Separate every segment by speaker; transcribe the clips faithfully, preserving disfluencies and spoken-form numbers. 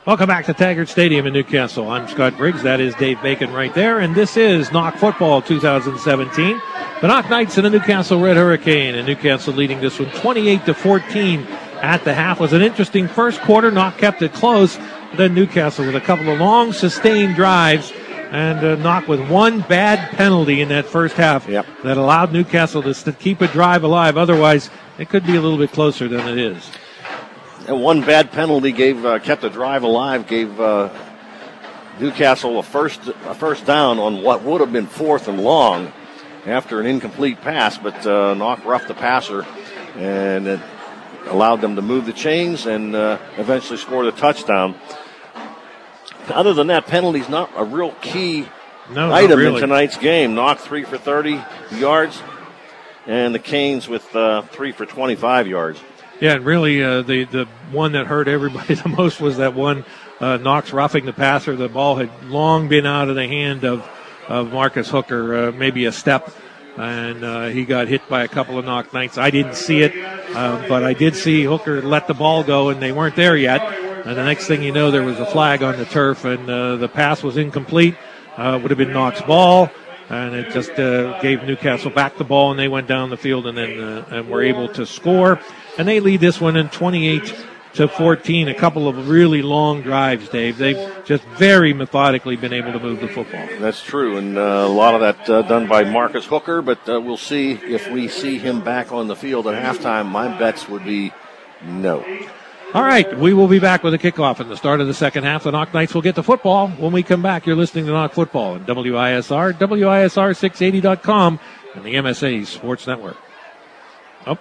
Speaker 1: Welcome back to Taggart Stadium in Newcastle. I'm Scott Briggs. That is Dave Bacon right there. And this is Knock Football twenty seventeen. The Knock Knights and the Newcastle Red Hurricane. And Newcastle leading this one twenty-eight to fourteen at the half. It was an interesting first quarter. Knock kept it close. Then Newcastle with a couple of long, sustained drives. And uh, Knock with one bad penalty in that first half
Speaker 2: yep.
Speaker 1: that allowed Newcastle to st- keep a drive alive. Otherwise, it could be a little bit closer than it is.
Speaker 2: And one bad penalty gave uh, kept the drive alive, gave uh, Newcastle a first a first down on what would have been fourth and long after an incomplete pass, but uh, Knock roughed the passer, and it allowed them to move the chains and uh, eventually score the touchdown. Other than that, penalty's not a real key
Speaker 1: no,
Speaker 2: item
Speaker 1: really.
Speaker 2: in tonight's game. Knock three for thirty yards, and the Canes with uh, three for twenty-five yards.
Speaker 1: Yeah, and really uh, the, the one that hurt everybody the most was that one, uh, Knox roughing the passer. The ball had long been out of the hand of, of Marcus Hooker, uh, maybe a step, and uh, he got hit by a couple of Knock Knights. I didn't see it, uh, but I did see Hooker let the ball go, and they weren't there yet. And the next thing you know, there was a flag on the turf, and uh, the pass was incomplete. Uh, would have been Knox' ball. And it just uh, gave Newcastle back the ball, and they went down the field and then uh, and were able to score. And they lead this one in twenty-eight to fourteen. A couple of really long drives, Dave. They've just very methodically been able to move the football.
Speaker 2: That's true, and uh, a lot of that uh, done by Marcus Hooker, but uh, we'll see if we see him back on the field at halftime. My bets would be no.
Speaker 1: All right, we will be back with a kickoff in the start of the second half. The Knock Knights will get the football. When we come back, you're listening to Knock Football on W I S R, W I S R six eighty dot com, and the M S A Sports Network. Oh.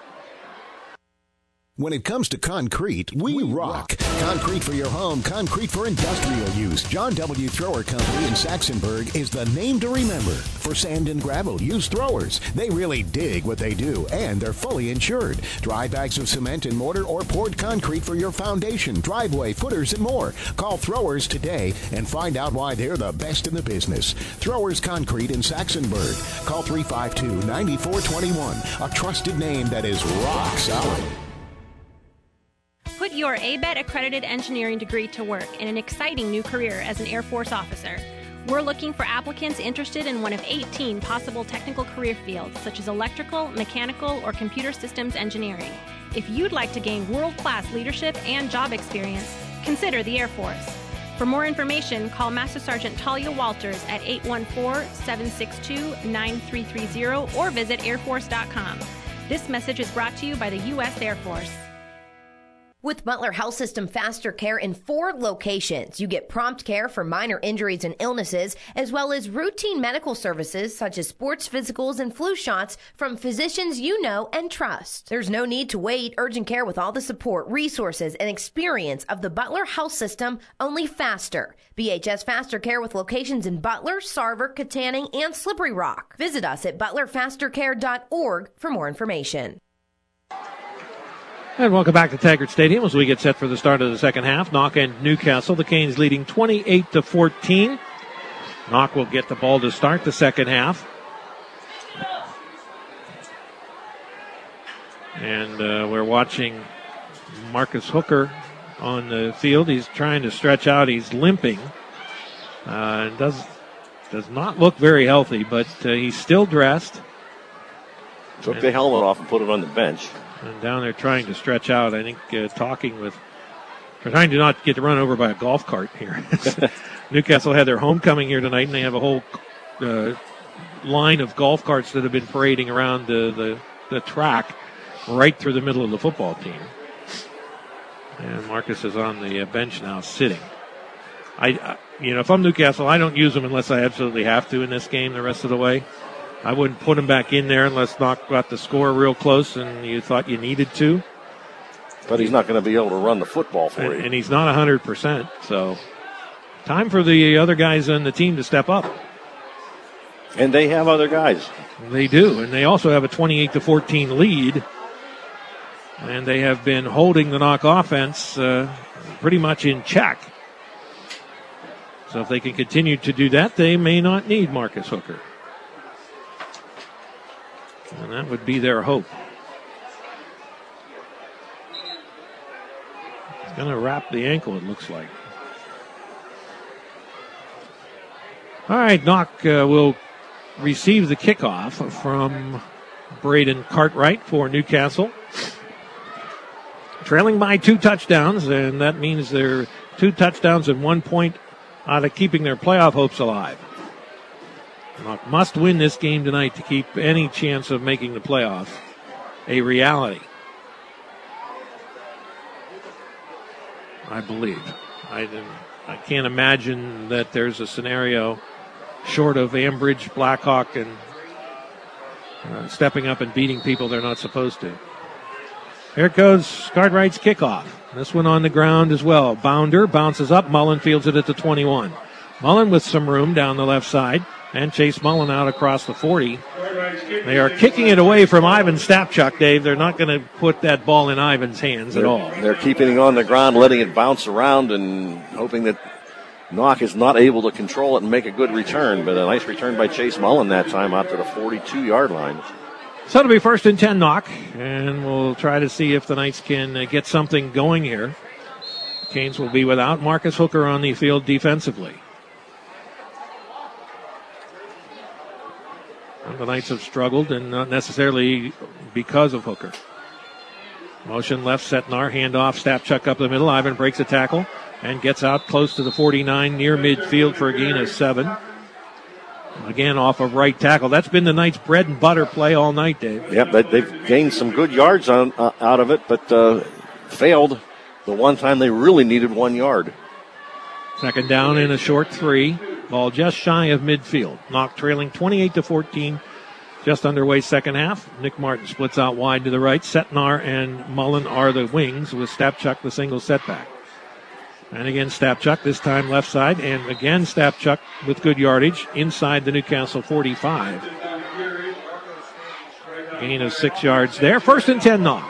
Speaker 3: When it comes to concrete, we, we rock. rock. Concrete for your home, concrete for industrial use. John W. Thrower Company in Saxonburg is the name to remember. For sand and gravel, use Throwers. They really dig what they do, and they're fully insured. Dry bags of cement and mortar or poured concrete for your foundation, driveway, footers, and more. Call Throwers today and find out why they're the best in the business. Throwers Concrete in Saxonburg. Call three five two, nine four two one. A trusted name that is rock solid.
Speaker 4: Put your A B E T accredited engineering degree to work in an exciting new career as an Air Force officer. We're looking for applicants interested in one of eighteen possible technical career fields, such as electrical, mechanical, or computer systems engineering. If you'd like to gain world-class leadership and job experience, consider the Air Force. For more information, call Master Sergeant Talia Walters at eight one four, seven six two, nine three three zero or visit air force dot com. This message is brought to you by the U S Air Force.
Speaker 5: With Butler Health System Faster Care in four locations, you get prompt care for minor injuries and illnesses, as well as routine medical services such as sports physicals and flu shots from physicians you know and trust. There's no need to wait. Urgent care with all the support, resources, and experience of the Butler Health System, only faster. B H S Faster Care with locations in Butler, Sarver, Katanning, and Slippery Rock. Visit us at butler faster care dot org for more information.
Speaker 1: And welcome back to Taggart Stadium as we get set for the start of the second half. Knock and Newcastle. The Canes leading twenty-eight to fourteen. Knock will get the ball to start the second half. And uh, we're watching Marcus Hooker on the field. He's trying to stretch out. He's limping. Uh, does does not look very healthy, but uh, he's still dressed.
Speaker 2: Took the helmet off and put it on the bench.
Speaker 1: And down there trying to stretch out, I think, uh, talking with, trying to not get run over by a golf cart here. Newcastle had their homecoming here tonight, and they have a whole uh, line of golf carts that have been parading around the, the, the track right through the middle of the football team. And Marcus is on the uh, bench now, sitting. I, I, you know, if I'm Newcastle, I don't use him unless I absolutely have to in this game the rest of the way. I wouldn't put him back in there unless Knock got the score real close and you thought you needed to.
Speaker 2: But he's not going to be able to run the football for
Speaker 1: and,
Speaker 2: you.
Speaker 1: And he's not one hundred percent. So time for the other guys on the team to step up.
Speaker 2: And they have other guys.
Speaker 1: They do. And they also have a twenty-eight to fourteen lead. And they have been holding the Knock offense uh, pretty much in check. So if they can continue to do that, they may not need Marcus Hooker. And that would be their hope. He's going to wrap the ankle, it looks like. All right, Knock uh, will receive the kickoff from Braden Cartwright for Newcastle. Trailing by two touchdowns, and that means they're two touchdowns and one point out of keeping their playoff hopes alive. Knock must win this game tonight to keep any chance of making the playoffs a reality. I believe. I, I can't imagine that there's a scenario short of Ambridge, Blackhawk, and uh, stepping up and beating people they're not supposed to. Here goes Cartwright's kickoff. This one on the ground as well. Bounder bounces up. Mullen fields it at the twenty-one. Mullen with some room down the left side. And Chase Mullen out across the forty. They are kicking it away from Ivan Stapchuk, Dave. They're not going to put that ball in Ivan's hands
Speaker 2: they're,
Speaker 1: at all.
Speaker 2: They're keeping it on the ground, letting it bounce around and hoping that Knock is not able to control it and make a good return. But a nice return by Chase Mullen that time out to the forty-two-yard line.
Speaker 1: So it'll be first and ten Knock, and we'll try to see if the Knights can uh, get something going here. Canes will be without Marcus Hooker on the field defensively. And the Knights have struggled, and not necessarily because of Hooker. Motion left, Setnar, handoff, Stapchuk up the middle. Ivan breaks a tackle and gets out close to the forty-nine, near midfield for a gain of seven. Again, off of right tackle. That's been the Knights' bread and butter play all night, Dave.
Speaker 2: Yep, they've gained some good yards on, uh, out of it, but uh, failed the one time they really needed one yard.
Speaker 1: Second down in a short three. Ball just shy of midfield. Knock trailing twenty-eight to fourteen. Just underway second half. Nick Martin splits out wide to the right. Setnar and Mullen are the wings with Stapchuk the single setback. And again, Stapchuk, this time left side. And again, Stapchuk with good yardage inside the Newcastle forty-five. Gain of six yards there. First and ten Knock.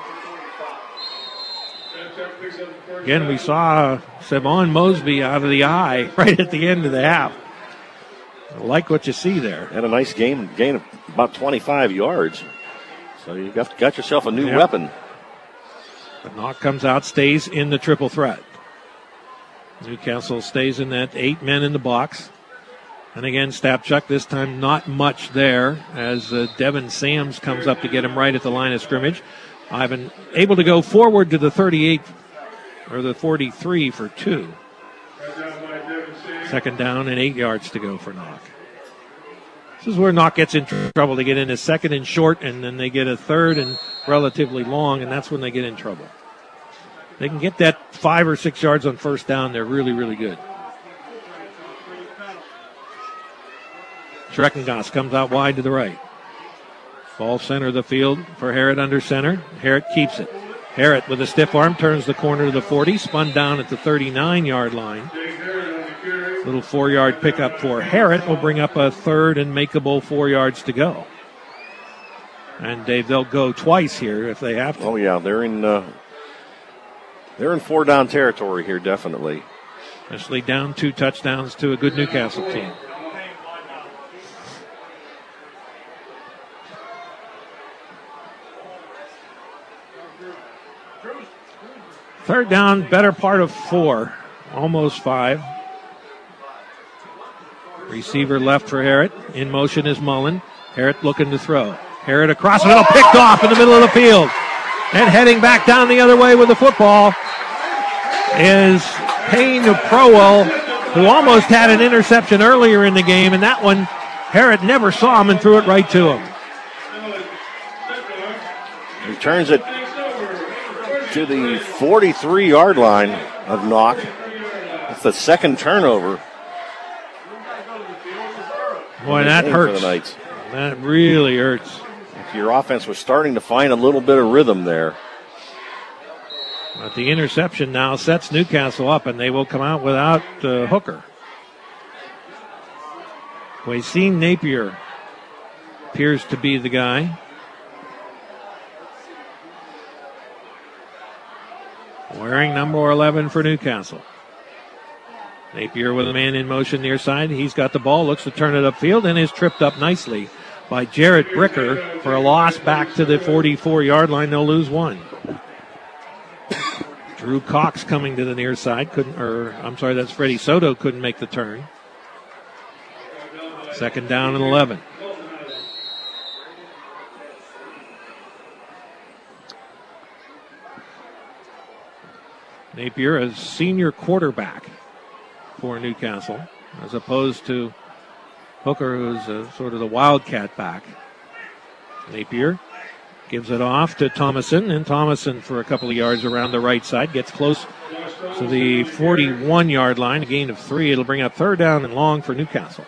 Speaker 1: Again, we saw Savon Mosby out of the eye right at the end of the half. I like what you see there.
Speaker 2: And a nice game, gain of about twenty-five yards. So you got, got yourself a new yep. weapon.
Speaker 1: But Knock comes out, stays in the triple threat. Newcastle stays in that eight men in the box. And again, Stapchuk, this time not much there as uh, Devin Sams comes up to get him right at the line of scrimmage. Ivan able to go forward to the thirty-eight or the forty-three for two. Second down and eight yards to go for Knock. This is where Knock gets in tr- trouble. They get in a second and short, and then they get a third and relatively long, and that's when they get in trouble. They can get that five or six yards on first down. They're really, really good. Schreckengoss comes out wide to the right. Ball center of the field for Harrod under center. Harrod keeps it. Harrod with a stiff arm turns the corner to the forty, spun down at the thirty-nine-yard line. Little four-yard pickup for Harrod will bring up a third and makeable four yards to go. And Dave, they'll go twice here if they have to.
Speaker 2: Oh yeah, they're in uh, they're in four-down territory here, definitely.
Speaker 1: Especially down two touchdowns to a good Newcastle team. Third down, better part of four, almost five. Receiver left for Harrod. In motion is Mullen. Harrod looking to throw. Harrod across the middle, picked off in the middle of the field. And heading back down the other way with the football is Payne Prowell, who almost had an interception earlier in the game. And that one, Harrod never saw him and threw it right to him.
Speaker 2: Returns it to the forty-three-yard line of Knock. That's the second turnover.
Speaker 1: Boy, that hurts. That really hurts.
Speaker 2: If your offense was starting to find a little bit of rhythm there.
Speaker 1: But the interception now sets Newcastle up, and they will come out without uh, Hooker. Wasim Napier appears to be the guy. Wearing number eleven for Newcastle. Napier with a man in motion near side. He's got the ball, looks to turn it upfield, and is tripped up nicely by Jarrett Bricker for a loss back to the forty-four-yard line. They'll lose one. Drew Cox coming to the near side. Couldn't, or I'm sorry, that's Freddie Soto couldn't make the turn. Second down and eleven. Napier, a senior quarterback for Newcastle, as opposed to Hooker, who's a, sort of the wildcat back. Napier gives it off to Thomason, and Thomason for a couple of yards around the right side, gets close to the forty-one-yard line, a gain of three. It'll bring up third down and long for Newcastle.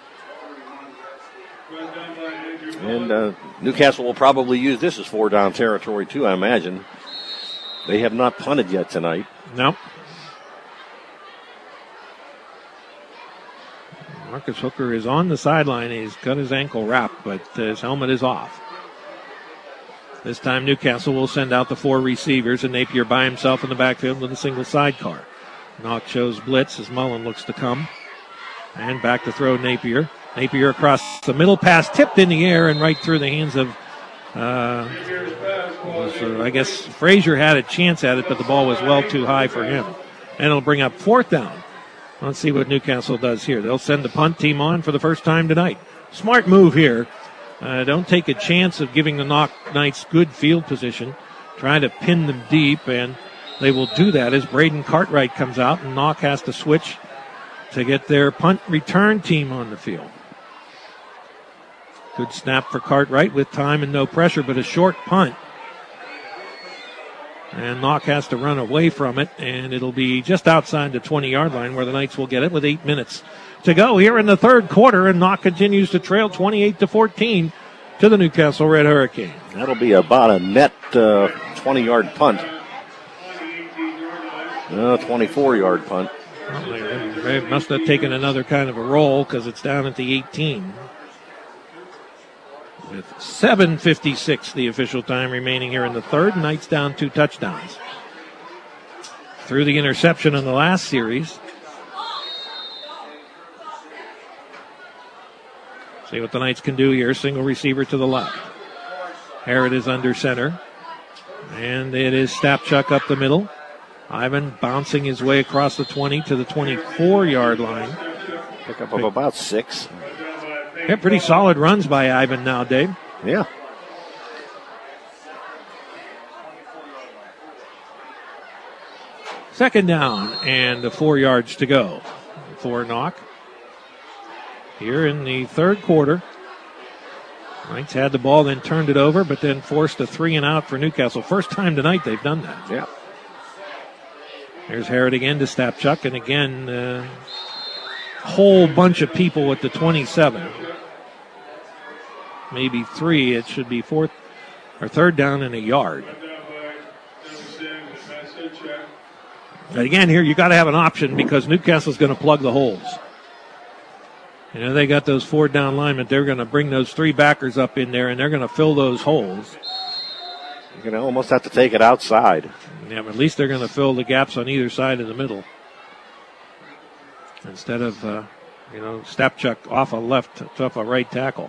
Speaker 2: And uh, Newcastle will probably use this as four-down territory, too, I imagine. They have not punted yet tonight.
Speaker 1: No. Marcus Hooker is on the sideline. He's got his ankle wrapped, but his helmet is off. This time Newcastle will send out the four receivers, and Napier by himself in the backfield with a single sidecar. Knox shows blitz as Mullen looks to come. And back to throw Napier. Napier across the middle, pass tipped in the air and right through the hands of, uh, was, uh, I guess Frazier had a chance at it, but the ball was well too high for him. And it'll bring up fourth down. Let's see what Newcastle does here. They'll send the punt team on for the first time tonight. Smart move here. Uh, don't take a chance of giving the Knock Knights good field position. Try to pin them deep, and they will do that as Braden Cartwright comes out, and Knock has to switch to get their punt return team on the field. Good snap for Cartwright with time and no pressure, but a short punt. And Knock has to run away from it, and it'll be just outside the twenty-yard line where the Knights will get it with eight minutes to go here in the third quarter, and Knock continues to trail twenty-eight to fourteen to the Newcastle Red Hurricane.
Speaker 2: That'll be about a net uh, twenty-yard punt. No, twenty-four-yard punt.
Speaker 1: Well, they, they must have taken another kind of a roll because it's down at the eighteen. With seven fifty-six, the official time remaining here in the third. Knights down two touchdowns. Through the interception in the last series. See what the Knights can do here. Single receiver to the left. Harrod is under center. And it is Stapchuk up the middle. Ivan bouncing his way across the twenty to the twenty-four-yard line.
Speaker 2: Pick up of about six.
Speaker 1: Yeah, pretty solid runs by Ivan now, Dave.
Speaker 2: Yeah.
Speaker 1: Second down and the four yards to go for Knock. Here in the third quarter. Knights had the ball, then turned it over, but then forced a three and out for Newcastle. First time tonight they've done that.
Speaker 2: Yeah.
Speaker 1: There's Harrod again to Stapchuk, and again, a uh, whole bunch of people at the twenty-seven. Maybe three. It should be fourth or third down and a yard. But again, here you got to have an option because Newcastle's going to plug the holes. You know, they got those four down linemen. They're going to bring those three backers up in there, and they're going to fill those holes.
Speaker 2: You're going to almost have to take it outside.
Speaker 1: Yeah, but at least they're going to fill the gaps on either side in the middle. Instead of, uh, you know, Stapchuk off a left, off a right tackle.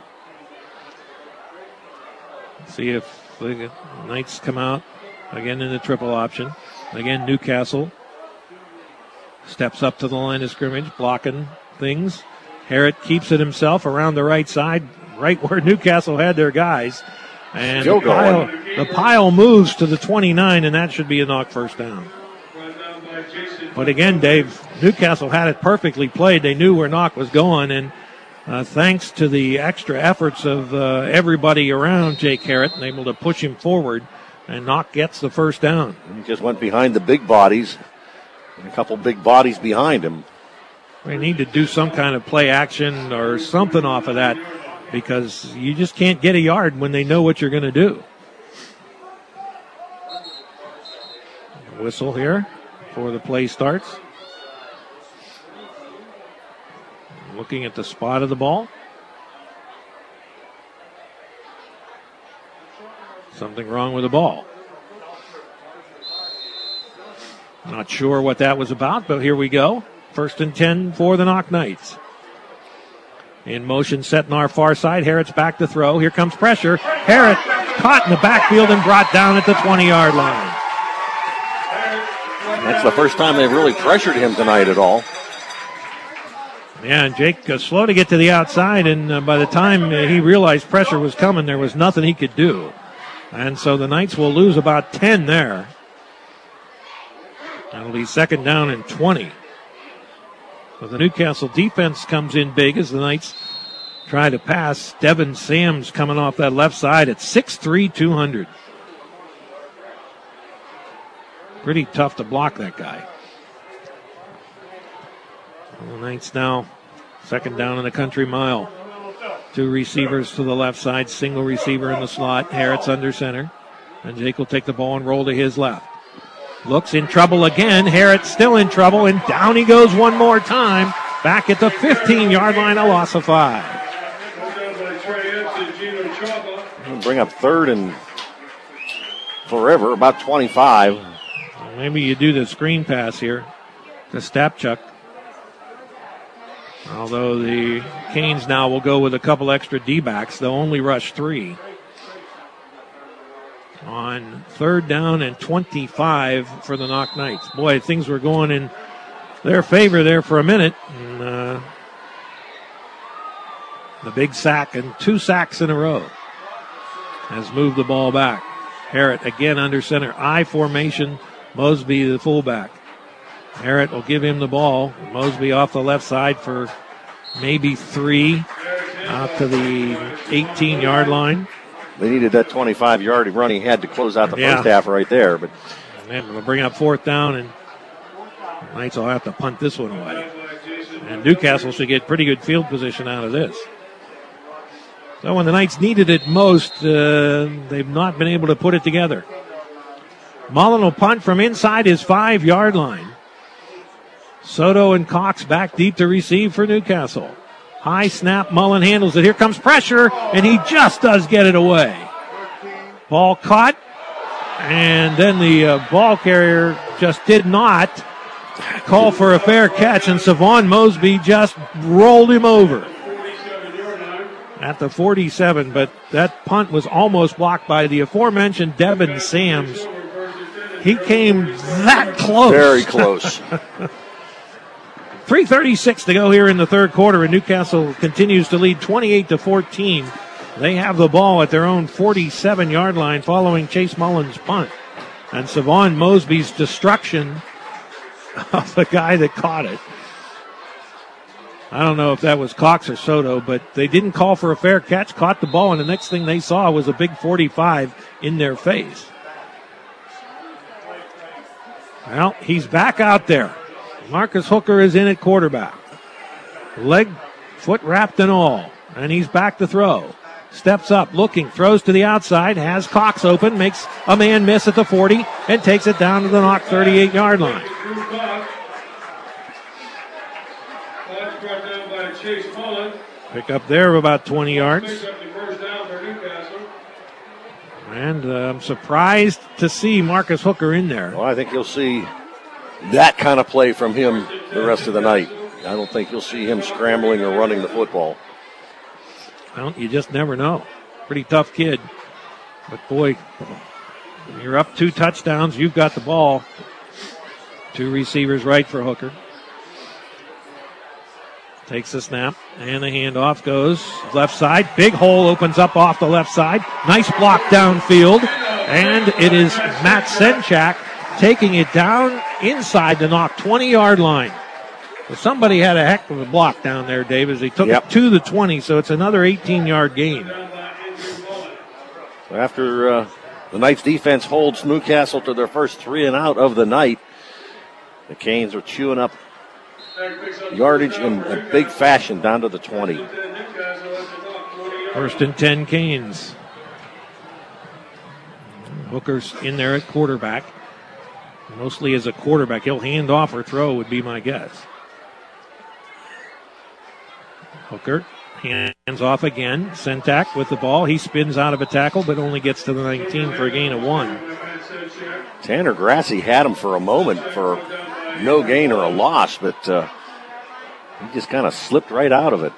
Speaker 1: See if the Knights come out again in the triple option. Again, Newcastle steps up to the line of scrimmage, blocking things. Harrod keeps it himself around the right side, right where Newcastle had their guys. And
Speaker 2: Still
Speaker 1: the pile,
Speaker 2: going.
Speaker 1: the pile moves to the twenty-nine, and that should be a Knock first down. But again, Dave, Newcastle had it perfectly played. They knew where Knock was going, and uh, thanks to the extra efforts of uh, everybody around Jake Harrod, and able to push him forward, and Knock gets the first down.
Speaker 2: He just went behind the big bodies, and a couple big bodies behind him.
Speaker 1: We need to do some kind of play action or something off of that because you just can't get a yard when they know what you're going to do. Whistle here before the play starts. Looking at the spot of the ball. Something wrong with the ball. Not sure what that was about, but here we go. First and ten for the Knock Knights. In motion, set in our far side. Harrod's back to throw. Here comes pressure. Harrod caught in the backfield and brought down at the twenty-yard line.
Speaker 2: That's the first time they've really pressured him tonight at all.
Speaker 1: Yeah, and Jake uh, slow to get to the outside, and uh, by the time uh, he realized pressure was coming, there was nothing he could do. And so the Knights will lose about ten there. That'll be second down and twenty. But the Newcastle defense comes in big as the Knights try to pass. Devin Sams coming off that left side at six three, two hundred. Pretty tough to block that guy. The Knights now second down in the country mile. Two receivers to the left side, single receiver in the slot. Harrett's under center. And Jake will take the ball and roll to his left. Looks in trouble again. Harrett still in trouble, and down he goes one more time. Back at the fifteen-yard line, a loss of five.
Speaker 2: We'll bring up third and forever, about twenty-five.
Speaker 1: Maybe you do the screen pass here to Stapchuk. Although the Canes now will go with a couple extra D-backs. They'll only rush three. On third down and twenty-five for the Knock Knights. Boy, things were going in their favor there for a minute. And, uh, the big sack and two sacks in a row has moved the ball back. Harrett again under center. I formation. Mosby the fullback. Harrett will give him the ball. Mosby off the left side for maybe three out to the eighteen-yard line.
Speaker 2: They needed that twenty-five-yard run he had to close out the
Speaker 1: yeah.
Speaker 2: first half right there. But
Speaker 1: and we'll bring up fourth down, and the Knights will have to punt this one away. And Newcastle should get pretty good field position out of this. So when the Knights needed it most, uh, they've not been able to put it together. Mullen will punt from inside his five-yard line. Soto and Cox back deep to receive for Newcastle. High snap, Mullen handles it. Here comes pressure, and he just does get it away. Ball caught, and then the uh, ball carrier just did not call for a fair catch, and Savon Mosby just rolled him over at the forty-seven, but that punt was almost blocked by the aforementioned Devin Sams. He came that close.
Speaker 2: Very close.
Speaker 1: three thirty-six to go here in the third quarter, and Newcastle continues to lead twenty-eight to fourteen. They have the ball at their own forty-seven-yard line following Chase Mullen's punt. And Savon Mosby's destruction of the guy that caught it. I don't know if that was Cox or Soto, but they didn't call for a fair catch, caught the ball, and the next thing they saw was a big forty-five in their face. Well, he's back out there. Marcus Hooker is in at quarterback. Leg, foot wrapped and all. And he's back to throw. Steps up, looking, throws to the outside, has Cox open, makes a man miss at the forty, and takes it down to the Knock thirty-eight-yard line. Pick up there of about twenty yards. And uh, I'm surprised to see Marcus Hooker in there.
Speaker 2: Well, I think you'll see that kind of play from him the rest of the night. I don't think you'll see him scrambling or running the football.
Speaker 1: Well, you just never know. Pretty tough kid. But, boy, you're up two touchdowns. You've got the ball. Two receivers right for Hooker. Takes the snap, and the handoff goes left side. Big hole opens up off the left side. Nice block downfield. And it is Matt Senchak taking it down inside the Knock twenty-yard line. Well, somebody had a heck of a block down there, Dave, as he took
Speaker 2: yep.
Speaker 1: it to the twenty, so it's another eighteen-yard gain.
Speaker 2: After uh, the Knights defense holds Newcastle to their first three and out of the night, the Canes are chewing up yardage in a big fashion down to the twenty.
Speaker 1: First and ten Canes. Hooker's in there at quarterback. Mostly as a quarterback. He'll hand off or throw would be my guess. Hooker hands off again. Sentak with the ball. He spins out of a tackle but only gets to the nineteen for a gain of one.
Speaker 2: Tanner Grassi had him for a moment for no gain or a loss, but uh, he just kind of slipped right out of it.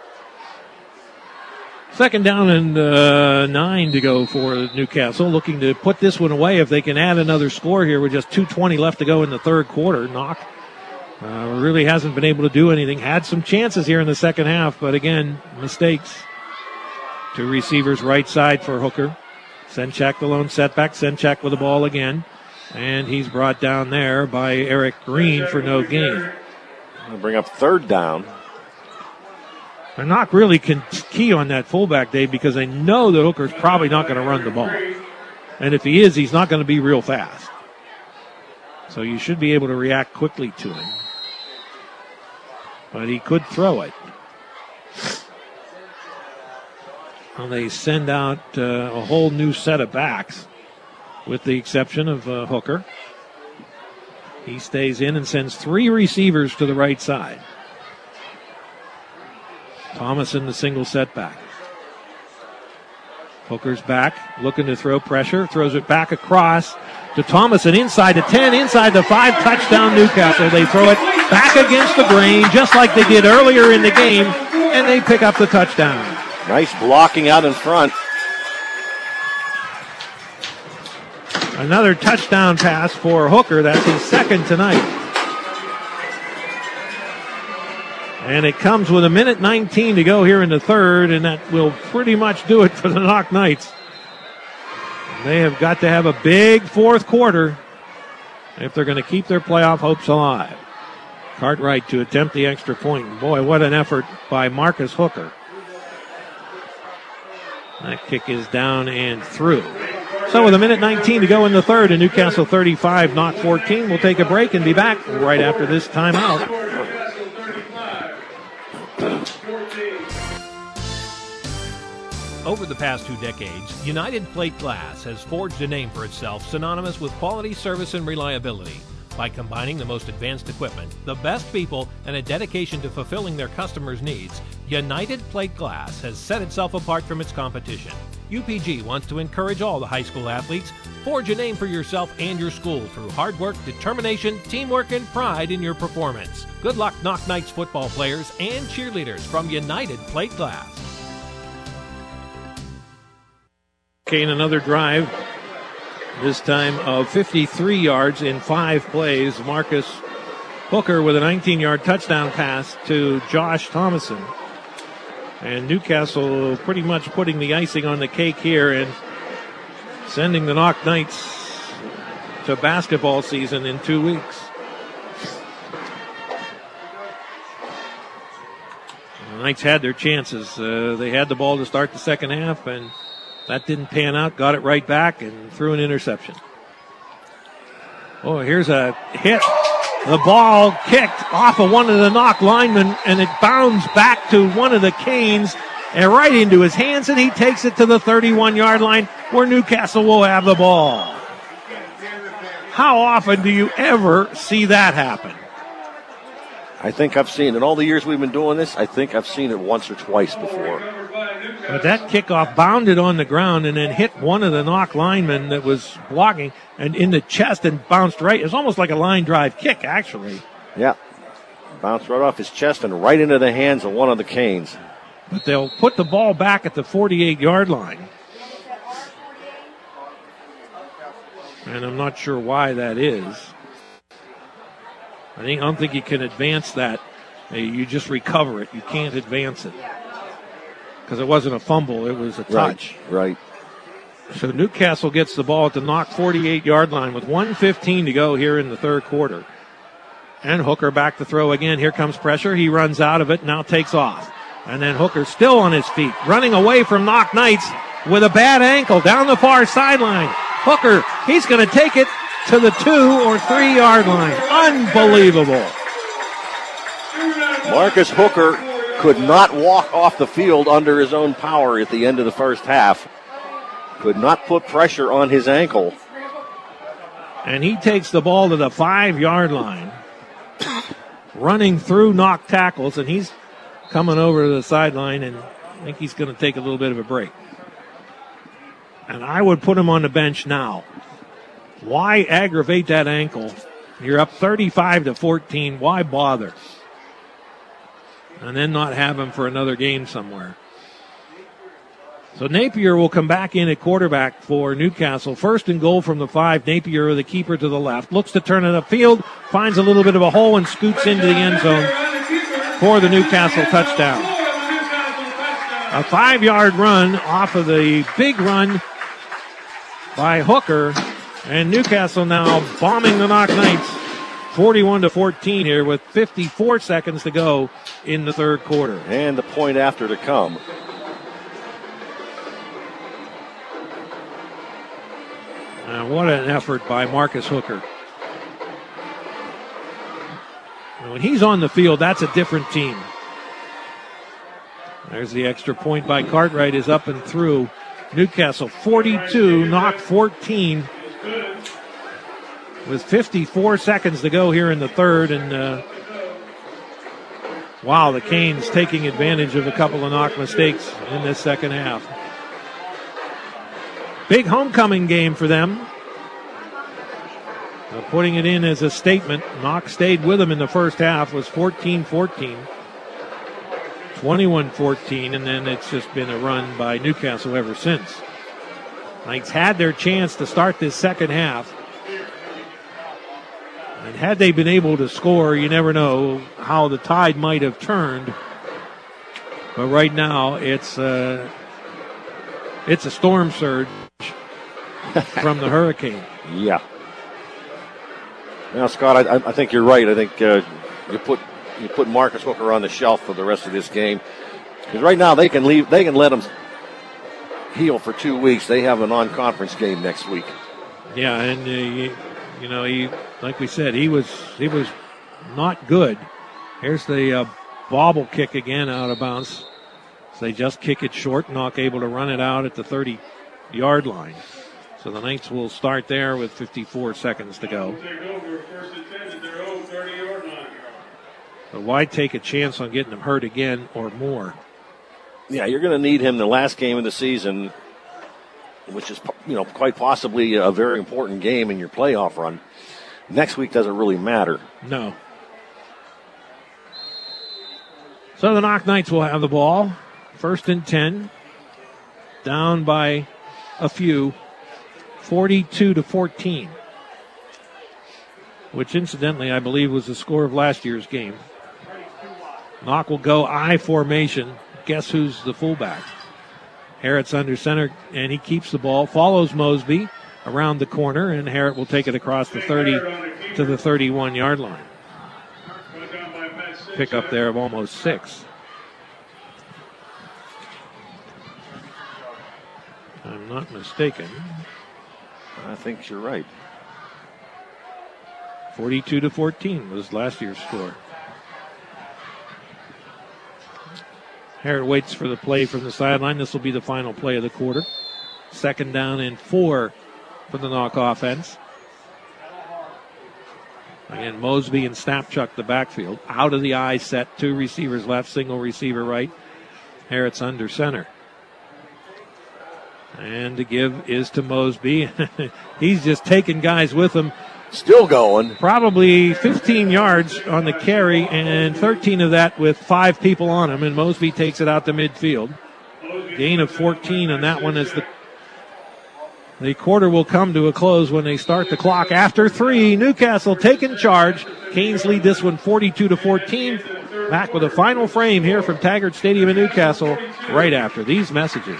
Speaker 1: Second down and uh, nine to go for Newcastle, looking to put this one away if they can add another score here with just two twenty left to go in the third quarter. Knock Uh, really hasn't been able to do anything. Had some chances here in the second half, but again, mistakes. Two receivers right side for Hooker. Senchak the lone setback. Senchak with the ball again. And he's brought down there by Eric Green for no gain.
Speaker 2: They'll bring up third down.
Speaker 1: They're not really con- key on that fullback, Dave, because they know that Hooker's probably not going to run the ball. And if he is, he's not going to be real fast. So you should be able to react quickly to him. But he could throw it. Well, they send out uh, a whole new set of backs, with the exception of uh, Hooker. He stays in and sends three receivers to the right side. Thomas in the single setback. Hooker's back, looking to throw pressure, throws it back across to Thomason, inside the ten, inside the five, touchdown Newcastle. They throw it back against the grain, just like they did earlier in the game, and they pick up the touchdown.
Speaker 2: Nice blocking out in front.
Speaker 1: Another touchdown pass for Hooker. That's his second tonight. And it comes with a minute nineteen to go here in the third, and that will pretty much do it for the Knock Knights. They have got to have a big fourth quarter if they're going to keep their playoff hopes alive. Cartwright to attempt the extra point. Boy, what an effort by Marcus Hooker. That kick is down and through. So with a minute nineteen to go in the third, and Newcastle thirty-five, Knock fourteen. We'll take a break and be back right after this timeout.
Speaker 6: Over the past two decades, United Plate Glass has forged a name for itself synonymous with quality, service, and reliability. By combining the most advanced equipment, the best people, and a dedication to fulfilling their customers' needs, United Plate Glass has set itself apart from its competition. U P G wants to encourage all the high school athletes. Forge a name for yourself and your school through hard work, determination, teamwork, and pride in your performance. Good luck, Knock Knights football players and cheerleaders from United Plate Glass.
Speaker 1: Okay, and another drive, this time of fifty-three yards in five plays. Marcus Hooker with a nineteen-yard touchdown pass to Josh Thomason. And Newcastle pretty much putting the icing on the cake here and sending the Knock Knights to basketball season in two weeks. The Knights had their chances. Uh, they had the ball to start the second half, and that didn't pan out. Got it right back and threw an interception. Oh, here's a hit. The ball kicked off of one of the Knock linemen, and it bounds back to one of the Canes and right into his hands, and he takes it to the thirty-one-yard line where Newcastle will have the ball. How often do you ever see that happen?
Speaker 2: I think I've seen, in all the years we've been doing this, I think I've seen it once or twice before.
Speaker 1: But that kickoff bounded on the ground and then hit one of the Knock linemen that was blocking and in the chest and bounced right. It was almost like a line drive kick, actually.
Speaker 2: Yeah. Bounced right off his chest and right into the hands of one of the Canes.
Speaker 1: But they'll put the ball back at the forty-eight-yard line. And I'm not sure why that is. I think I don't think you can advance that. You just recover it. You can't advance it. Because it wasn't a fumble, it was a touch.
Speaker 2: Right, right.
Speaker 1: So Newcastle gets the ball at the Knock forty-eight-yard line with one fifteen to go here in the third quarter. And Hooker back to throw again. Here comes pressure. He runs out of it, now takes off. And then Hooker still on his feet, running away from Knock Knights with a bad ankle down the far sideline. Hooker, he's going to take it to the two or three-yard line. Unbelievable.
Speaker 2: Marcus Hooker could not walk off the field under his own power at the end of the first half. Could not put pressure on his ankle.
Speaker 1: And he takes the ball to the five-yard line, running through Knock tackles, and he's coming over to the sideline, and I think he's going to take a little bit of a break. And I would put him on the bench now. Why aggravate that ankle? You're up thirty-five to fourteen. Why bother? And then not have him for another game somewhere. So Napier will come back in at quarterback for Newcastle. First and goal from the five. Napier, the keeper to the left, looks to turn it upfield, finds a little bit of a hole and scoots into the end zone for the Newcastle touchdown. A five-yard run off of the big run by Hooker, and Newcastle now bombing the Knox Knights forty-one to fourteen here with fifty-four seconds to go in the third quarter.
Speaker 2: And the point after to come.
Speaker 1: Uh, what an effort by Marcus Hooker. When he's on the field, that's a different team. There's the extra point by Cartwright, is up and through. Newcastle forty-two, Knox fourteen. With fifty-four seconds to go here in the third. And uh, wow, the Canes taking advantage of a couple of Knox mistakes in this second half. Big homecoming game for them. Uh, putting it in as a statement. Knox stayed with them in the first half, was fourteen fourteen. twenty-one fourteen, and then it's just been a run by Newcastle ever since. Knights had their chance to start this second half. And had they been able to score, you never know how the tide might have turned. But right now, it's, uh, it's a storm surge from the Hurricane.
Speaker 2: Yeah. Now, Scott, I, I think you're right. I think uh, you put you put Marcus Hooker on the shelf for the rest of this game, because right now they can leave. They can let him heal for two weeks. They have a non-conference game next week.
Speaker 1: Yeah, and uh, you, you know, he like we said, he was he was not good. Here's the uh, bobble kick again out of bounds. So they just kick it short, not able to run it out at the thirty-yard line. So the Knights will start there with fifty-four seconds to go. But why take a chance on getting him hurt again or more?
Speaker 2: Yeah, you're going to need him the last game of the season, which is, you know, quite possibly a very important game in your playoff run. Next week doesn't really matter.
Speaker 1: No. So the Knox Knights will have the ball. First and ten. Down by a few. forty-two to fourteen. Which, incidentally, I believe was the score of last year's game. Knox will go I formation. Guess who's the fullback? Harrett's under center, and he keeps the ball. Follows Mosby around the corner, and Harrett will take it across the thirty to the thirty-one-yard line. Pick up there of almost six. If I'm not mistaken.
Speaker 2: I think you're right.
Speaker 1: forty-two to fourteen was last year's score. Harrett waits for the play from the sideline. This will be the final play of the quarter. Second down and four for the Knox offense. Again, Mosby and Snapchuck the backfield. Out of the I set. Two receivers left, single receiver right. Harrett's under center. And to give is to Mosby. He's just taking guys with him.
Speaker 2: Still going.
Speaker 1: Probably fifteen yards on the carry, and thirteen of that with five people on him. And Mosby takes it out to midfield. Gain of fourteen on that one as the The quarter will come to a close when they start the clock. After three, Newcastle taking charge. Canes lead this one forty-two to fourteen. Back with a final frame here from Taggart Stadium in Newcastle right after these messages.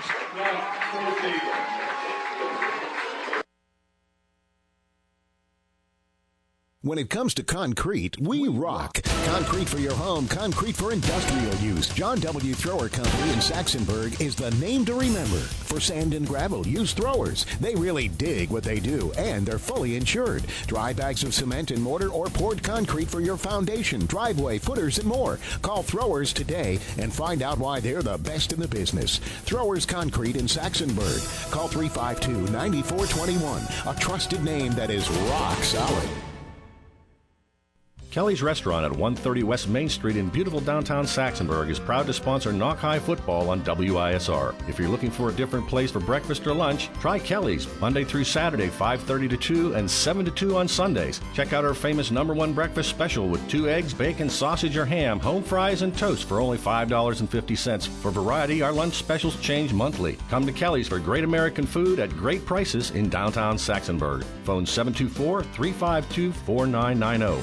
Speaker 3: When it comes to concrete, we rock. Concrete for your home, concrete for industrial use. John W. Thrower Company in Saxonburg is the name to remember. For sand and gravel, use Throwers. They really dig what they do, and they're fully insured. Dry bags of cement and mortar or poured concrete for your foundation, driveway, footers, and more. Call Throwers today and find out why they're the best in the business. Throwers Concrete in Saxonburg. Call three five two, nine four two one. A trusted name that is rock solid.
Speaker 7: Kelly's Restaurant at one thirty West Main Street in beautiful downtown Saxonburg is proud to sponsor Knock High football on W I S R. If you're looking for a different place for breakfast or lunch, try Kelly's Monday through Saturday, five thirty to two and seven to two on Sundays. Check out our famous number one breakfast special with two eggs, bacon, sausage or ham, home fries, and toast for only five dollars and fifty cents. For variety, our lunch specials change monthly. Come to Kelly's for great American food at great prices in downtown Saxonburg. Phone seven two four, three five two, four nine nine zero.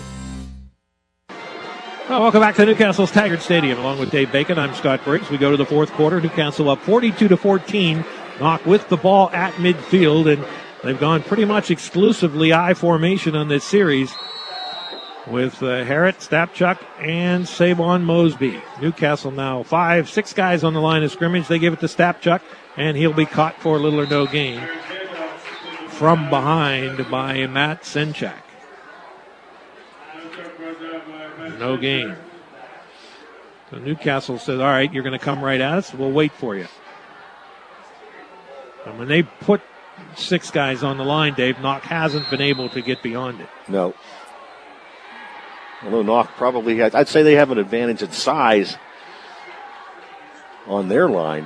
Speaker 1: Well, welcome back to Newcastle's Taggart Stadium. Along with Dave Bacon, I'm Scott Briggs. We go to the fourth quarter. Newcastle up forty-two to fourteen. Knock with the ball at midfield, and they've gone pretty much exclusively I formation on this series with uh, Harrett, Stapchuk, and Savon Mosby. Newcastle now five, six guys on the line of scrimmage. They give it to Stapchuk, and he'll be caught for little or no gain from behind by Matt Senchak. No gain. So Newcastle says, all right, you're going to come right at us. We'll wait for you. And when they put six guys on the line, Dave, Knock hasn't been able to get beyond it.
Speaker 2: No. Although Knock probably has, I'd say they have an advantage in size on their line.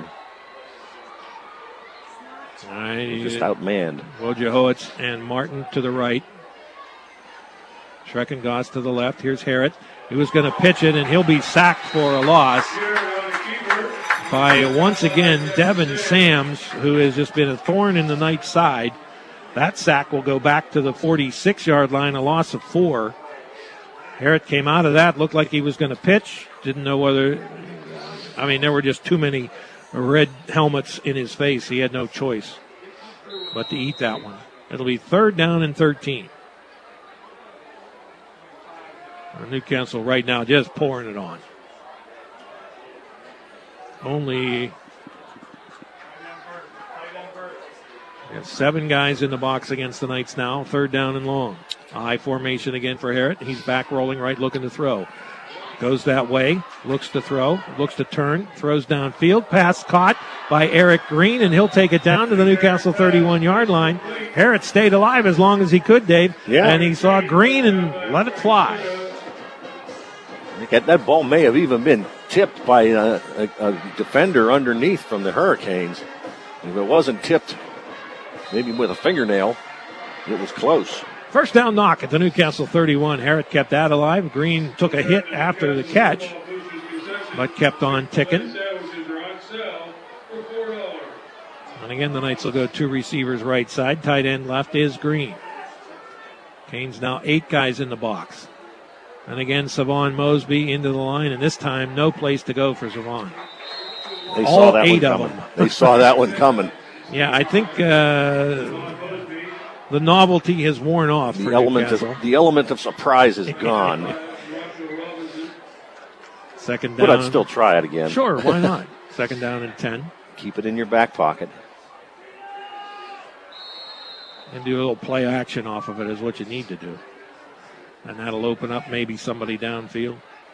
Speaker 1: Right.
Speaker 2: Just outmanned.
Speaker 1: Wojciechowicz and Martin to the right. Schreckengoss to the left. Here's Harrett. He was going to pitch it, and he'll be sacked for a loss by, once again, Devin Sams, who has just been a thorn in the Knights' side. That sack will go back to the forty-six-yard line, a loss of four. Harrett came out of that, looked like he was going to pitch. Didn't know whether, I mean, there were just too many red helmets in his face. He had no choice but to eat that one. It'll be third down and thirteen. Newcastle right now just pouring it on. Only seven guys in the box against the Knights now. Third down and long. I formation again for Harrett. He's back rolling right, looking to throw. Goes that way, looks to throw, looks to turn, throws downfield. Pass caught by Eric Green, and he'll take it down to the Newcastle thirty-one-yard line. Harrett stayed alive as long as he could, Dave.
Speaker 2: Yeah.
Speaker 1: And he saw Green and let it fly.
Speaker 2: That ball may have even been tipped by a, a, a defender underneath from the Hurricanes. If it wasn't tipped, maybe with a fingernail, it was close.
Speaker 1: First down Knock at the Newcastle thirty-one. Harrett kept that alive. Green took a hit after the catch, but kept on ticking. And again, the Knights will go two receivers right side. Tight end left is Green. Canes now eight guys in the box. And again, Savon Mosby into the line, and this time no place to go for Savon.
Speaker 2: They
Speaker 1: All
Speaker 2: saw that
Speaker 1: eight
Speaker 2: one
Speaker 1: of
Speaker 2: coming.
Speaker 1: them.
Speaker 2: They saw that one coming.
Speaker 1: Yeah, I think uh, the novelty has worn off
Speaker 2: The
Speaker 1: for
Speaker 2: element
Speaker 1: Newcastle.
Speaker 2: of the element of surprise is gone.
Speaker 1: Second down.
Speaker 2: But I'd still try it again.
Speaker 1: Sure, why not? Second down and ten.
Speaker 2: Keep it in your back pocket.
Speaker 1: And do a little play action off of it is what you need to do. And that'll open up maybe somebody downfield.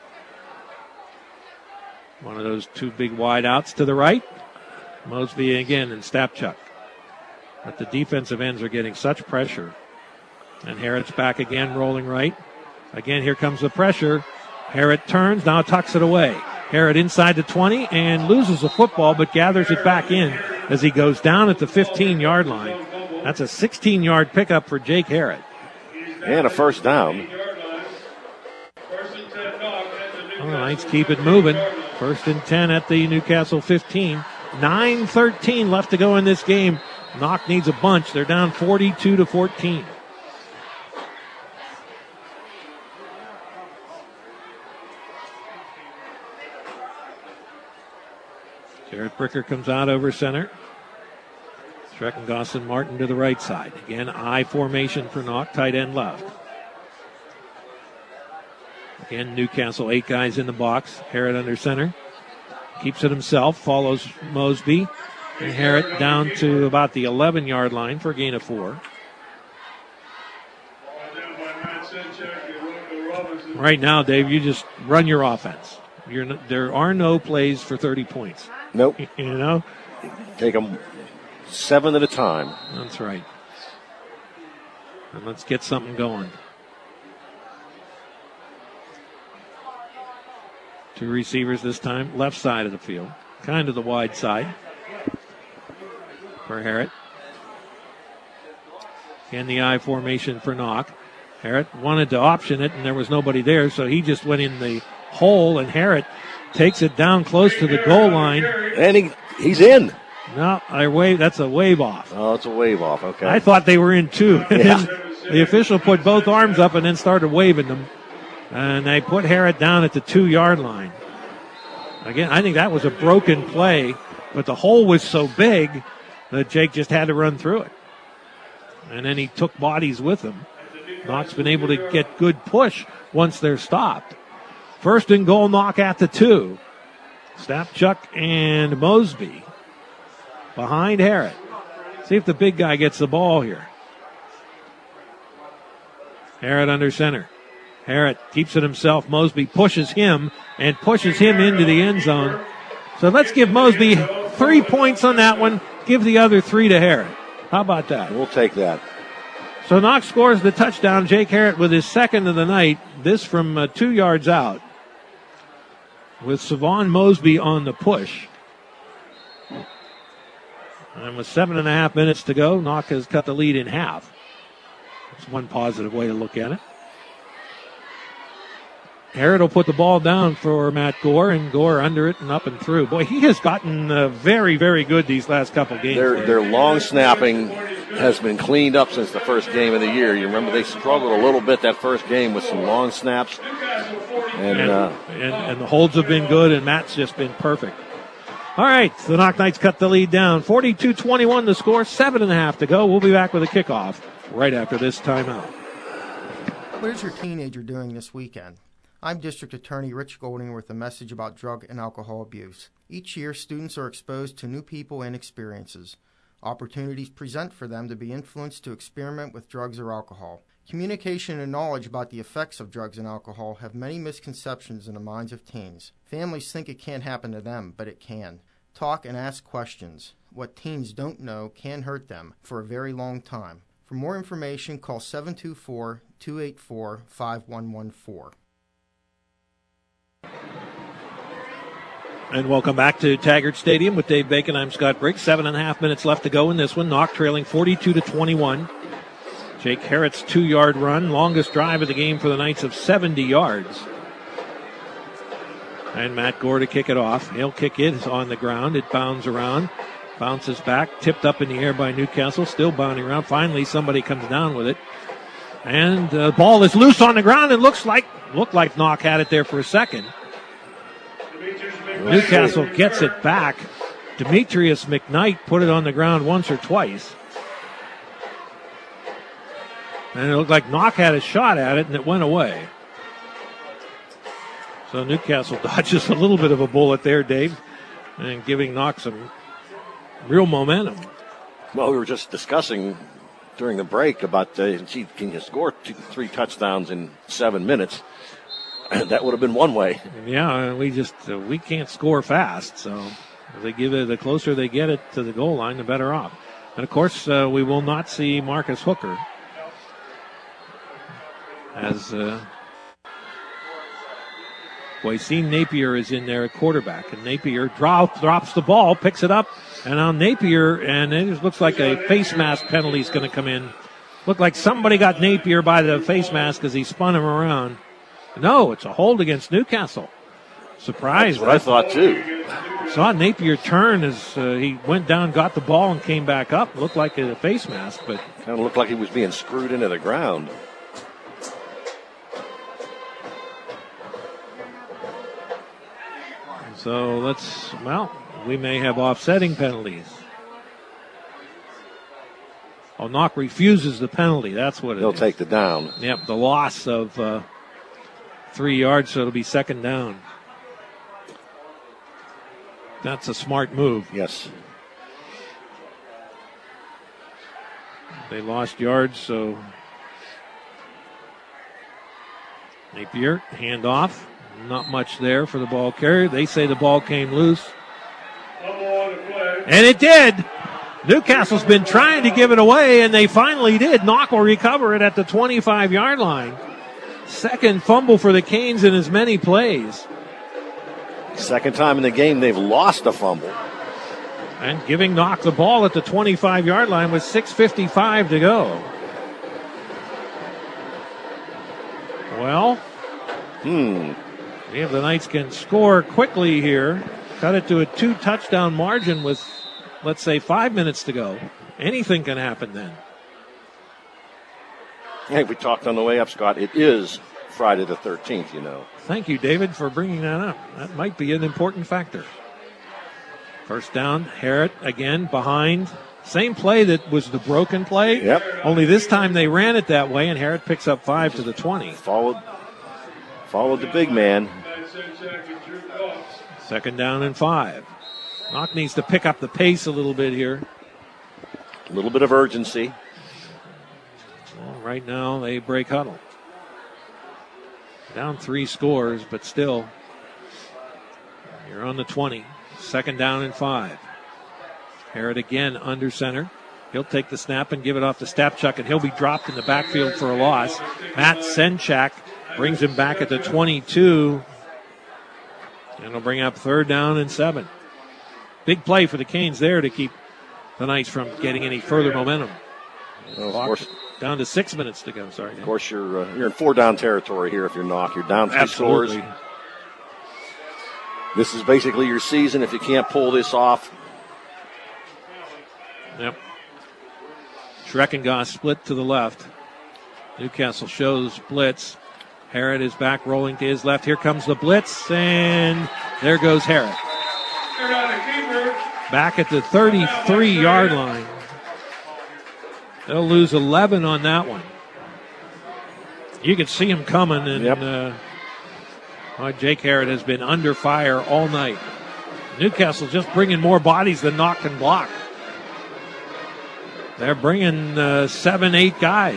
Speaker 1: One of those two big wide outs to the right. Mosby again and Stapchuk. But the defensive ends are getting such pressure. And Harrett's back again, rolling right. Again, here comes the pressure. Harrett turns, now tucks it away. Harrett inside the twenty and loses the football, but gathers it back in as he goes down at the fifteen-yard line. That's a sixteen-yard pickup for Jake Harrett.
Speaker 2: And a first down.
Speaker 1: All right, let's keep it moving. First and ten at the Newcastle fifteen. nine thirteen left to go in this game. Knock needs a bunch. They're down forty-two to fourteen. Jared Bricker comes out over center. Schreckengoss and Martin to the right side. Again, I formation for Knock, tight end left. Again, Newcastle, eight guys in the box. Harrett under center. Keeps it himself, follows Mosby. And Harrett down to about the eleven-yard line for a gain of four. Right now, Dave, you just run your offense. You're n- there are no plays for thirty points.
Speaker 2: Nope.
Speaker 1: You know?
Speaker 2: Take them seven at a time.
Speaker 1: That's right. And let's get something going. Two receivers this time, left side of the field, kind of the wide side for Harrod. In the I formation for Knock. Harrod wanted to option it, and there was nobody there, so he just went in the hole, and Harrod takes it down close to the goal line.
Speaker 2: And he, he's in.
Speaker 1: No, I wave. That's a wave off.
Speaker 2: Oh, it's a wave off. Okay.
Speaker 1: I thought they were in two. And
Speaker 2: yeah.
Speaker 1: then the official put both arms up and then started waving them. And they put Harrod down at the two-yard line. Again, I think that was a broken play, but the hole was so big that Jake just had to run through it. And then he took bodies with him. Knock's been able to get good push once they're stopped. First and goal, Knock at the two. Snapchuck and Mosby behind Harrod. See if the big guy gets the ball here. Harrod under center. Harrod keeps it himself. Mosby pushes him and pushes him into the end zone. So let's give Mosby three points on that one. Give the other three to Harrod. How about that?
Speaker 2: We'll take that.
Speaker 1: So Knox scores the touchdown. Jake Harrod with his second of the night. This from uh, two yards out. With Savon Mosby on the push. And with seven and a half minutes to go, Knox has cut the lead in half. That's one positive way to look at it. Harrod will put the ball down for Matt Gore, and Gore under it and up and through. Boy, he has gotten uh, very, very good these last couple games.
Speaker 2: Their, their long snapping has been cleaned up since the first game of the year. You remember they struggled a little bit that first game with some long snaps. And,
Speaker 1: and,
Speaker 2: uh,
Speaker 1: and, and the holds have been good, and Matt's just been perfect. All right, the Knock Knights cut the lead down. forty-two twenty-one the score, seven and a half to go. We'll be back with a kickoff right after this timeout.
Speaker 8: What is your teenager doing this weekend? I'm District Attorney Rich Golding with a message about drug and alcohol abuse. Each year, students are exposed to new people and experiences. Opportunities present for them to be influenced to experiment with drugs or alcohol. Communication and knowledge about the effects of drugs and alcohol have many misconceptions in the minds of teens. Families think it can't happen to them, but it can. Talk and ask questions. What teens don't know can hurt them for a very long time. For more information, call seven two four, two eight four, five one one four.
Speaker 1: And welcome back to Taggart Stadium with Dave Bacon. I'm Scott Briggs. Seven and a half minutes left to go in this one. Knock trailing forty-two to twenty-one. Jake Harrod's two-yard run, longest drive of the game for the Knights of seventy yards. And Matt Gore to kick it off. He'll kick it. It's on the ground. It bounds around. Bounces back. Tipped up in the air by Newcastle. Still bounding around. Finally, somebody comes down with it. And the uh, ball is loose on the ground. It looks like, looked like Knock had it there for a second. Newcastle gets it back. Demetrius McKnight put it on the ground once or twice. And it looked like Knock had a shot at it, and it went away. So Newcastle dodges a little bit of a bullet there, Dave, and giving Knock some real momentum.
Speaker 2: Well, we were just discussing during the break about uh, gee, can you score two, three touchdowns in seven minutes? That would have been one way.
Speaker 1: Yeah, we just uh, we can't score fast, so if they give it, the closer they get it to the goal line, the better off. And of course, uh, we will not see Marcus Hooker as uh, Boycine Napier is in there at quarterback, and Napier drop, drops the ball, picks it up, and now Napier, and it just looks like a face mask penalty is going to come in. Looked like somebody got Napier by the face mask as he spun him around. No, it's a hold against Newcastle. Surprise.
Speaker 2: That's what I thought, too.
Speaker 1: Saw Napier turn as uh, he went down, got the ball, and came back up. Looked like a face mask, but
Speaker 2: kind of looked like he was being screwed into the ground.
Speaker 1: So let's, well, we may have offsetting penalties. Oh, Knock refuses the penalty. That's what it
Speaker 2: They'll
Speaker 1: is.
Speaker 2: take the down.
Speaker 1: Yep, the loss of uh, three yards, so it'll be second down. That's a smart move.
Speaker 2: Yes.
Speaker 1: They lost yards, so Napier, handoff. Not much there for the ball carrier. They say the ball came loose. And it did. Newcastle's been trying to give it away, and they finally did. Knock will recover it at the twenty-five-yard line. Second fumble for the Canes in as many plays.
Speaker 2: Second time in the game they've lost a fumble.
Speaker 1: And giving Knock the ball at the twenty-five-yard line with six fifty-five to go. Well,
Speaker 2: hmm.
Speaker 1: see if the Knights can score quickly here. Cut it to a two-touchdown margin with, let's say, five minutes to go. Anything can happen then.
Speaker 2: Hey, we talked on the way up, Scott. It is Friday the thirteenth, you know.
Speaker 1: Thank you, David, for bringing that up. That might be an important factor. First down, Harrod again behind. Same play that was the broken play.
Speaker 2: Yep.
Speaker 1: Only this time they ran it that way, and Harrod picks up five to the twenty.
Speaker 2: Followed, followed the big man.
Speaker 1: Second down and five. Knock needs to pick up the pace a little bit here.
Speaker 2: A little bit of urgency.
Speaker 1: Well, right now they break huddle. Down three scores, but still, you're on the twenty. Second down and five. Harrod again under center. He'll take the snap and give it off to Stapchuk, and he'll be dropped in the backfield for a loss. Matt Senchak brings him back at the twenty-two. And he'll bring up third down and seven. Big play for the Canes there to keep the Knights from getting any further momentum.
Speaker 2: Well, of course,
Speaker 1: down to six minutes to go. Sorry.
Speaker 2: Of course, you're uh, you're in four down territory here. If you're Knock, you're down three
Speaker 1: Absolutely.
Speaker 2: scores. This is basically your season. If you can't pull this off.
Speaker 1: Yep. Schreckengoss split to the left. Newcastle shows blitz. Harrod is back rolling to his left. Here comes the blitz, and there goes Harrod. Back at the thirty-three-yard line. They'll lose eleven on that one. You can see him coming, and
Speaker 2: yep.
Speaker 1: uh, well, Jake Harrod has been under fire all night. Newcastle just bringing more bodies than Knock can block. They're bringing uh, seven, eight guys.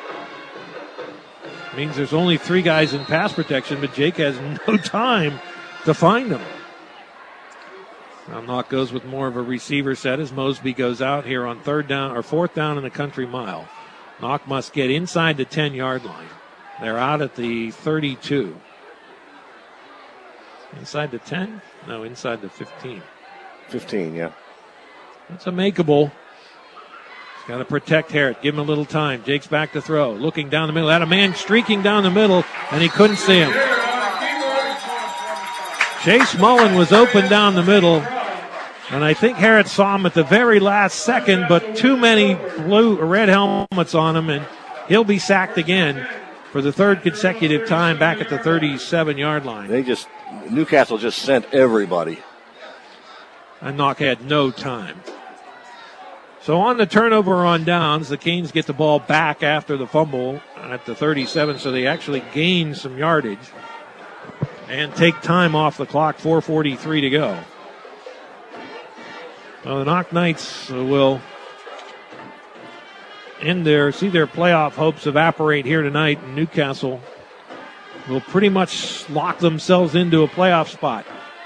Speaker 1: Means there's only three guys in pass protection, but Jake has no time to find them. Now Knock goes with more of a receiver set as Mosby goes out here on third down or fourth down in the country mile. Knock must get inside the ten-yard line. They're out at the thirty-two. Inside the ten? No, inside the fifteen.
Speaker 2: fifteen, yeah.
Speaker 1: That's a makeable. Got to protect Harrod. Give him a little time. Jake's back to throw. Looking down the middle. Had a man streaking down the middle, and he couldn't see him. Chase Mullen was open down the middle, and I think Harrod saw him at the very last second, but too many blue or red helmets on him, and he'll be sacked again for the third consecutive time back at the thirty-seven-yard line.
Speaker 2: They just, Newcastle just sent everybody.
Speaker 1: And Knock had no time. So on the turnover on downs, the Canes get the ball back after the fumble at the thirty-seven, so they actually gain some yardage and take time off the clock, four forty-three to go. Well, the Knock Knights will end their, see their playoff hopes evaporate here tonight, and Newcastle will pretty much lock themselves into a playoff spot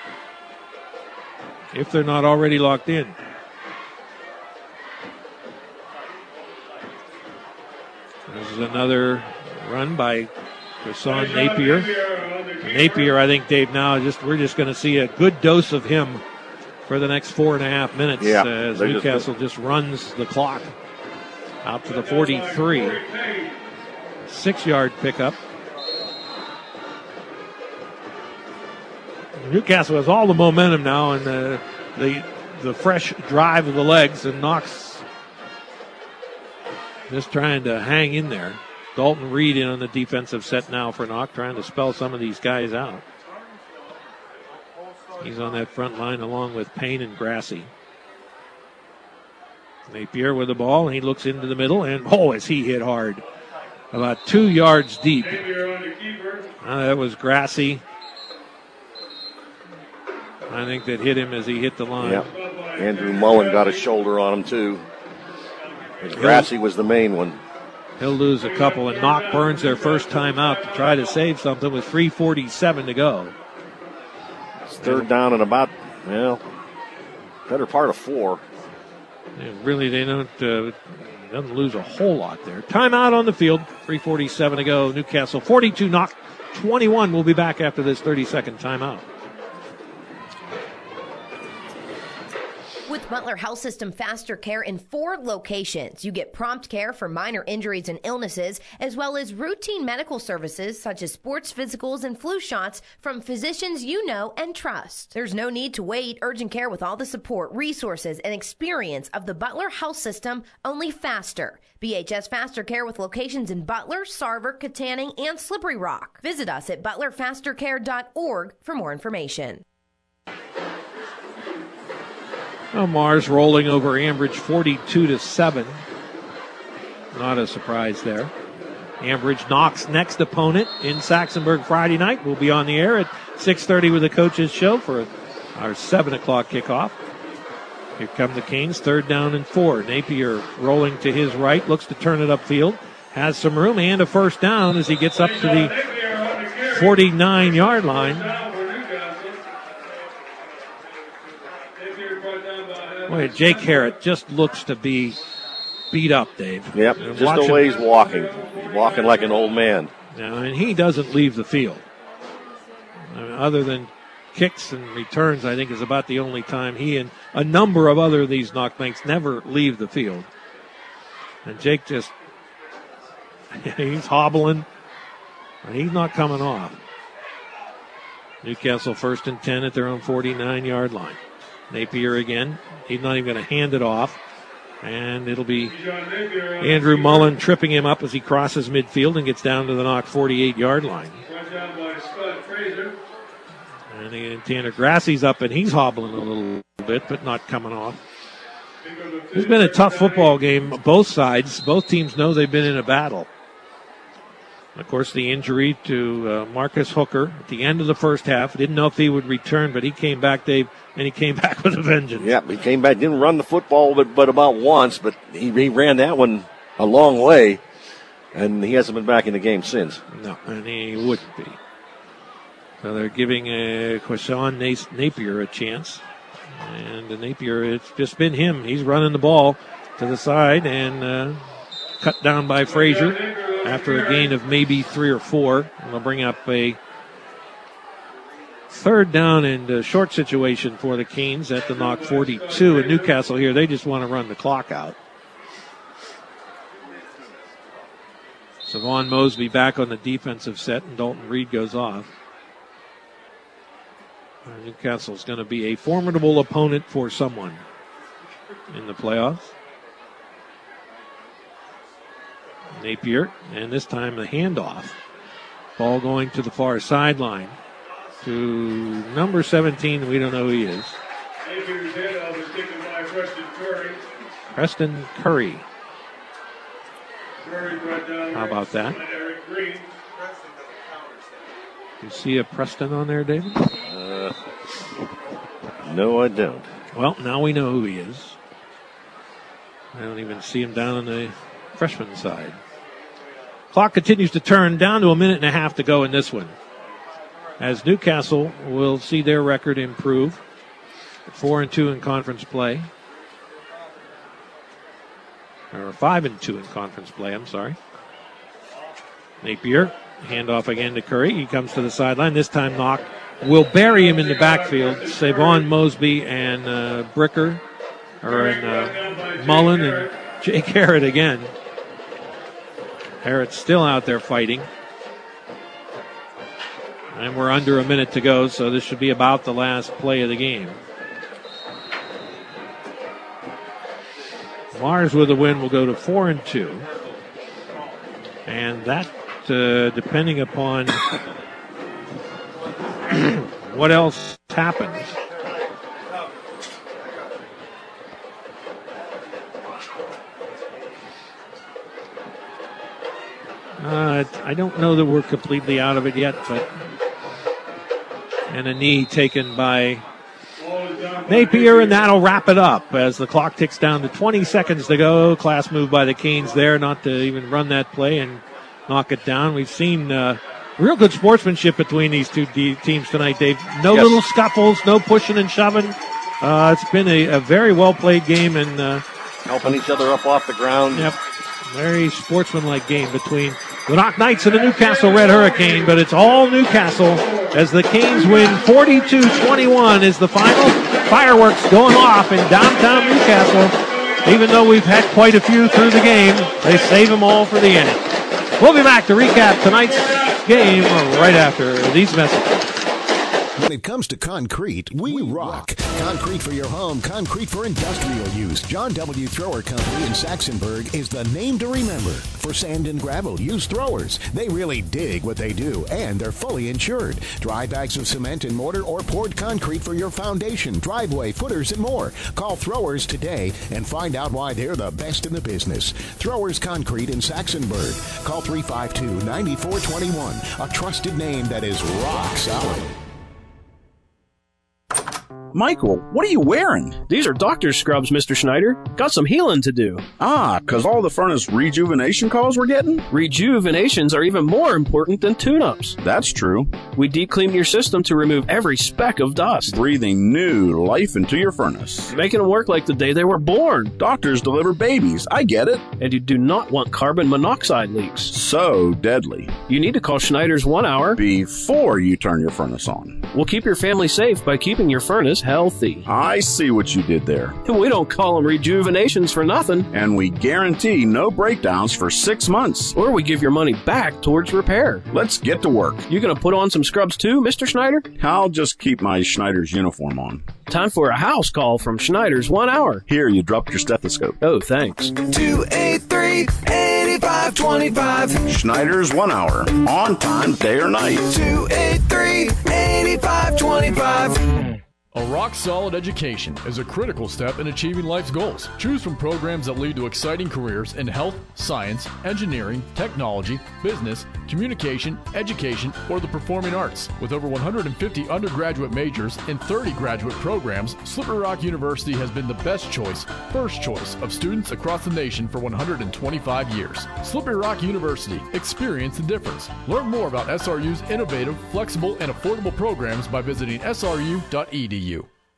Speaker 1: if they're not already locked in. This is another run by Chrison Napier. Napier, I think, Dave, now just we're just going to see a good dose of him for the next four and a half minutes
Speaker 2: yeah,
Speaker 1: as Newcastle just, just runs the clock out to the forty-three. Six-yard pickup. Newcastle has all the momentum now, and the the, the fresh drive of the legs, and Knox just trying to hang in there. Dalton Reed in on the defensive set now for Knock, trying to spell some of these guys out. He's on that front line along with Payne and Grassi. Napier with the ball, and he looks into the middle, and oh, is he hit hard. About two yards deep. Uh, that was Grassi. I think that hit him as he hit the line.
Speaker 2: Yep. Andrew Mullen got a shoulder on him, too. Grassi was the main one.
Speaker 1: He'll lose a couple, and Knock burns their first time out to try to save something with three forty-seven to go.
Speaker 2: It's third down and about, well, better part of four.
Speaker 1: And really, they don't uh, doesn't lose a whole lot there. Timeout on the field, three forty-seven to go. Newcastle forty-two, Knock twenty-one. We'll be back after this thirty-second timeout.
Speaker 5: With Butler Health System Faster Care in four locations, you get prompt care for minor injuries and illnesses, as well as routine medical services such as sports physicals and flu shots from physicians you know and trust. There's no need to wait. Urgent care with all the support, resources, and experience of the Butler Health System, only faster. B H S Faster Care with locations in Butler, Sarver, Katanning, and Slippery Rock. Visit us at butler faster care dot org for more information.
Speaker 1: Well, Mars rolling over Ambridge forty-two to seven. Not a surprise there. Ambridge Knox next opponent in Saxonburg Friday night. We'll be on the air at six thirty with the coaches show for our seven o'clock kickoff. Here come the Canes, third down and four. Napier rolling to his right, looks to turn it upfield. Has some room and a first down as he gets up to the forty-nine-yard line. Boy, Jake Harrod just looks to be beat up, Dave.
Speaker 2: Yep,
Speaker 1: and
Speaker 2: just the way he's walking. He's walking like an old man.
Speaker 1: Now, and he doesn't leave the field. I mean, other than kicks and returns, I think is about the only time he and a number of other of these knockbacks never leave the field. And Jake just, he's hobbling, and he's not coming off. Newcastle first and ten at their own forty-nine-yard line. Napier again. He's not even going to hand it off. And it'll be Andrew Mullen tripping him up as he crosses midfield and gets down to the Knox forty-eight-yard line. And again, Tanner Grassie's up, and he's hobbling a little bit, but not coming off. It's been a tough football game, both sides. Both teams know they've been in a battle. Of course, the injury to uh, Marcus Hooker at the end of the first half. Didn't know if he would return, but he came back, Dave, and he came back with a vengeance.
Speaker 2: Yeah, he came back, didn't run the football but, but about once, but he, he ran that one a long way, and he hasn't been back in the game since.
Speaker 1: No, and he wouldn't be. So they're giving uh, Quashawn Napier a chance. And uh, Napier, it's just been him. He's running the ball to the side and uh, cut down by Frazier after a gain of maybe three or four. And they'll bring up a third down and a short situation for the Canes at the Knock forty-two. And Newcastle here, they just want to run the clock out. Savon Mosby back on the defensive set, and Dalton Reed goes off. Newcastle's going to be a formidable opponent for someone in the playoffs. Napier, and this time a handoff. Ball going to the far sideline to number seventeen. We don't know who he is.
Speaker 9: Napier's handoff is taken by Preston Curry.
Speaker 1: Preston Curry.
Speaker 9: Curry brought down
Speaker 1: How about that?
Speaker 9: Eric Green.
Speaker 1: You see a Preston on there, David?
Speaker 2: Uh, no, I don't.
Speaker 1: Well, now we know who he is. I don't even see him down on the freshman side. Clock continues to turn, down to a minute and a half to go in this one, as Newcastle will see their record improve. Four and two in conference play. Or five and two in conference play, I'm sorry. Napier, handoff again to Curry. He comes to the sideline. This time Knock will bury him in the backfield. Savon Mosby and uh, Bricker, or in, uh, Mullen and Jake Harrod again. Harrod's still out there fighting. And we're under a minute to go, so this should be about the last play of the game. Mars with a win will go to four and two. And that, uh, depending upon what else happens. Uh, I don't know that we're completely out of it yet, but and a knee taken by Napier, and that'll wrap it up as the clock ticks down to twenty seconds to go. Class move by the Canes there, not to even run that play and knock it down. We've seen uh, real good sportsmanship between these two de- teams tonight, Dave. No
Speaker 2: yes.
Speaker 1: little scuffles, no pushing and shoving. Uh, it's been a, a very well-played game. and uh,
Speaker 2: Helping each other up off the ground.
Speaker 1: Yep, very sportsmanlike game between the Knock Knights and the Newcastle Red Hurricane, but it's all Newcastle as the Canes win forty-two twenty-one is the final. fireworks going off in downtown Newcastle. Even though we've had quite a few through the game, they save them all for the end. We'll be back to recap tonight's game right after these messages.
Speaker 3: When it comes to concrete, we rock. Concrete for your home, concrete for industrial use. John W. Thrower Company in Saxonburg is the name to remember. For sand and gravel, use Throwers. They really dig what they do, and they're fully insured. Dry bags of cement and mortar or poured concrete for your foundation, driveway, footers, and more. Call Throwers today and find out why they're the best in the business. Throwers Concrete in Saxonburg. Call three five two, nine four two one. A trusted name that is rock solid.
Speaker 10: Michael, what are you wearing?
Speaker 11: These are doctor's scrubs, Mister Schneider. Got some healing to do.
Speaker 10: Ah, because all the furnace rejuvenation calls we're getting?
Speaker 11: Rejuvenations are even more important than tune-ups.
Speaker 10: That's true.
Speaker 11: We deep clean your system to remove every speck of dust.
Speaker 10: Breathing new life into your furnace.
Speaker 11: Making them work like the day they were born.
Speaker 10: Doctors deliver babies. I get it.
Speaker 11: And you do not want carbon monoxide leaks.
Speaker 10: So deadly.
Speaker 11: You need to call Schneider's one hour
Speaker 10: before you turn your furnace on.
Speaker 11: We'll keep your family safe by keeping your furnace healthy.
Speaker 10: I see what you did there.
Speaker 11: We don't call them rejuvenations for nothing.
Speaker 10: And we guarantee no breakdowns for six months.
Speaker 11: Or we give your money back towards repair.
Speaker 10: Let's get to work.
Speaker 11: You gonna put on some scrubs too, Mister Schneider?
Speaker 10: I'll just keep my Schneider's uniform on.
Speaker 11: Time for a house call from Schneider's one hour.
Speaker 10: Here, you dropped your stethoscope.
Speaker 11: Oh, thanks.
Speaker 12: two eight three, eight five two five.
Speaker 10: Schneider's one hour. On time, day or night.
Speaker 12: two eight three, eight five two five.
Speaker 13: A rock-solid education is a critical step in achieving life's goals. Choose from programs that lead to exciting careers in health, science, engineering, technology, business, communication, education, or the performing arts. With over one hundred fifty undergraduate majors and thirty graduate programs, Slippery Rock University has been the best choice, first choice of students across the nation for one hundred twenty-five years. Slippery Rock University. Experience the difference. Learn more about S R U's innovative, flexible, and affordable programs by visiting S R U dot E D U.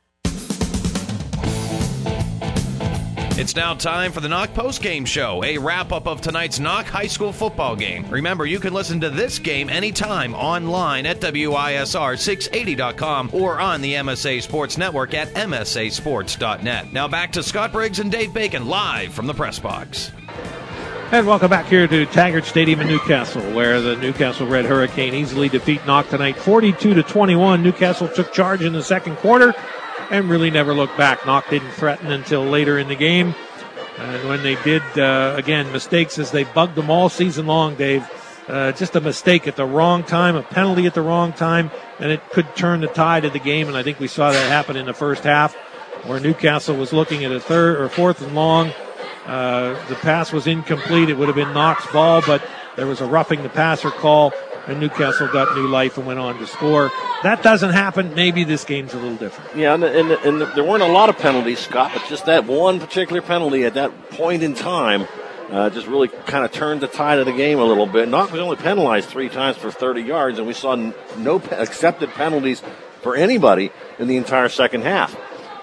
Speaker 6: It's now time for the Knock Postgame Show, a wrap-up of tonight's Knock High School football game. Remember, you can listen to this game anytime online at W I S R six eighty dot com or on the M S A Sports Network at M S A sports dot net. Now back to Scott Briggs and Dave Bacon live from the press box.
Speaker 1: And welcome back here to Taggart Stadium in Newcastle, where the Newcastle Red Hurricane easily defeat Knock tonight, forty-two to twenty-one. Newcastle took charge in the second quarter and really never looked back. Knock didn't threaten until later in the game. And when they did, uh, again, mistakes as they bugged them all season long, Dave. Uh, just a mistake at the wrong time, a penalty at the wrong time, and it could turn the tide of the game. And I think we saw that happen in the first half, where Newcastle was looking at a third or fourth and long. Uh, the pass was incomplete. It would have been Knox ball, but there was a roughing the passer call, and Newcastle got new life and went on to score. That doesn't happen. Maybe this game's a little different.
Speaker 2: Yeah, and, and, and there weren't a lot of penalties, Scott, but just that one particular penalty at that point in time uh, just really kind of turned the tide of the game a little bit. Knox was only penalized three times for thirty yards, and we saw no accepted penalties for anybody in the entire second half.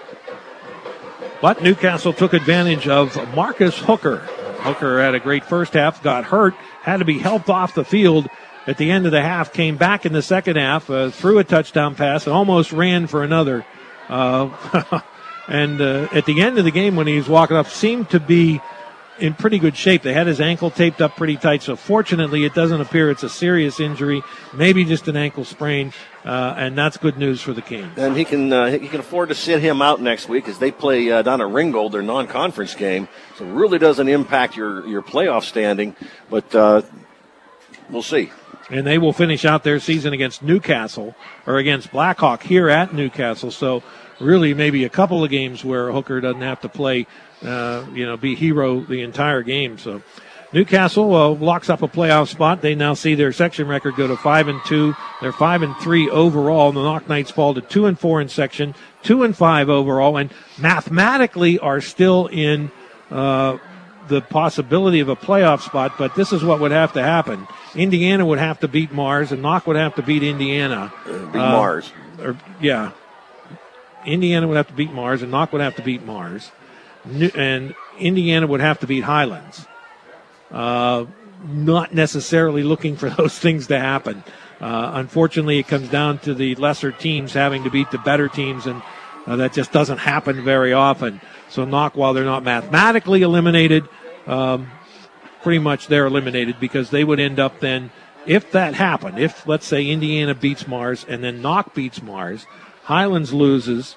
Speaker 1: But Newcastle took advantage of Marcus Hooker. Hooker had a great first half, got hurt, had to be helped off the field at the end of the half, came back in the second half, uh, threw a touchdown pass, and almost ran for another. Uh, and uh, at the end of the game, when he was walking up, seemed to be in pretty good shape. They had his ankle taped up pretty tight, so fortunately it doesn't appear it's a serious injury, maybe just an ankle sprain, uh, and that's good news for the Canes.
Speaker 2: And he can uh, he can afford to sit him out next week as they play uh, down at Ringgold, their non-conference game, so it really doesn't impact your, your playoff standing, but uh, we'll see.
Speaker 1: And they will finish out their season against Newcastle, or against Blackhawk here at Newcastle, so really maybe a couple of games where Hooker doesn't have to play Uh, you know, be hero the entire game. So Newcastle uh, locks up a playoff spot. They now see their section record go to five and two. They're five and three overall. And the Knock Knights fall to two and four in section, two and five overall, and mathematically are still in uh, the possibility of a playoff spot. But this is what would have to happen: Indiana would have to beat Mars, and Knock would have to beat Indiana.
Speaker 2: Beat uh, Mars,
Speaker 1: or yeah, Indiana would have to beat Mars, and Knock would have to beat Mars. And Indiana would have to beat Highlands. Uh, not necessarily looking for those things to happen. Uh, unfortunately, it comes down to the lesser teams having to beat the better teams, and Uh, that just doesn't happen very often. So Knock, while they're not mathematically eliminated, um, pretty much they're eliminated because they would end up then, if that happened, if, let's say, Indiana beats Mars and then Knock beats Mars, Highlands loses,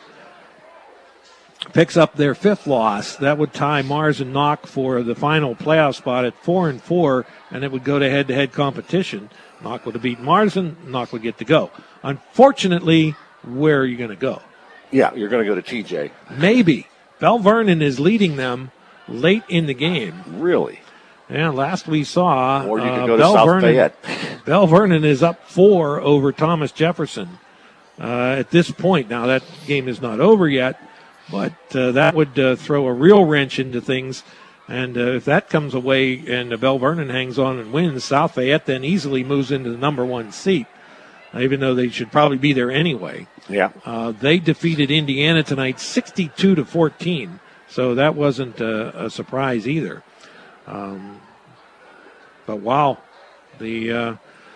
Speaker 1: picks up their fifth loss, that would tie Mars and Knock for the final playoff spot at four and four, and it would go to head-to-head competition. Knock would have beaten Mars, and Knock would get to go. Unfortunately, where are you going to go?
Speaker 2: Yeah, you're going to go to T J.
Speaker 1: Maybe. Bell Vernon is leading them late in the game.
Speaker 2: Really?
Speaker 1: Yeah, last we saw,
Speaker 2: or you could
Speaker 1: uh,
Speaker 2: go to
Speaker 1: Bell
Speaker 2: South
Speaker 1: Vernon,
Speaker 2: Fayette.
Speaker 1: Bell Vernon is up four over Thomas Jefferson uh, at this point. Now, that game is not over yet, but uh, that would uh, throw a real wrench into things. And uh, if that comes away and uh, Bell Vernon hangs on and wins, South Fayette then easily moves into the number one seat, even though they should probably be there anyway.
Speaker 2: Yeah.
Speaker 1: Uh, they defeated Indiana tonight sixty-two to fourteen, so that wasn't a, a surprise either. Um, but wow, the uh,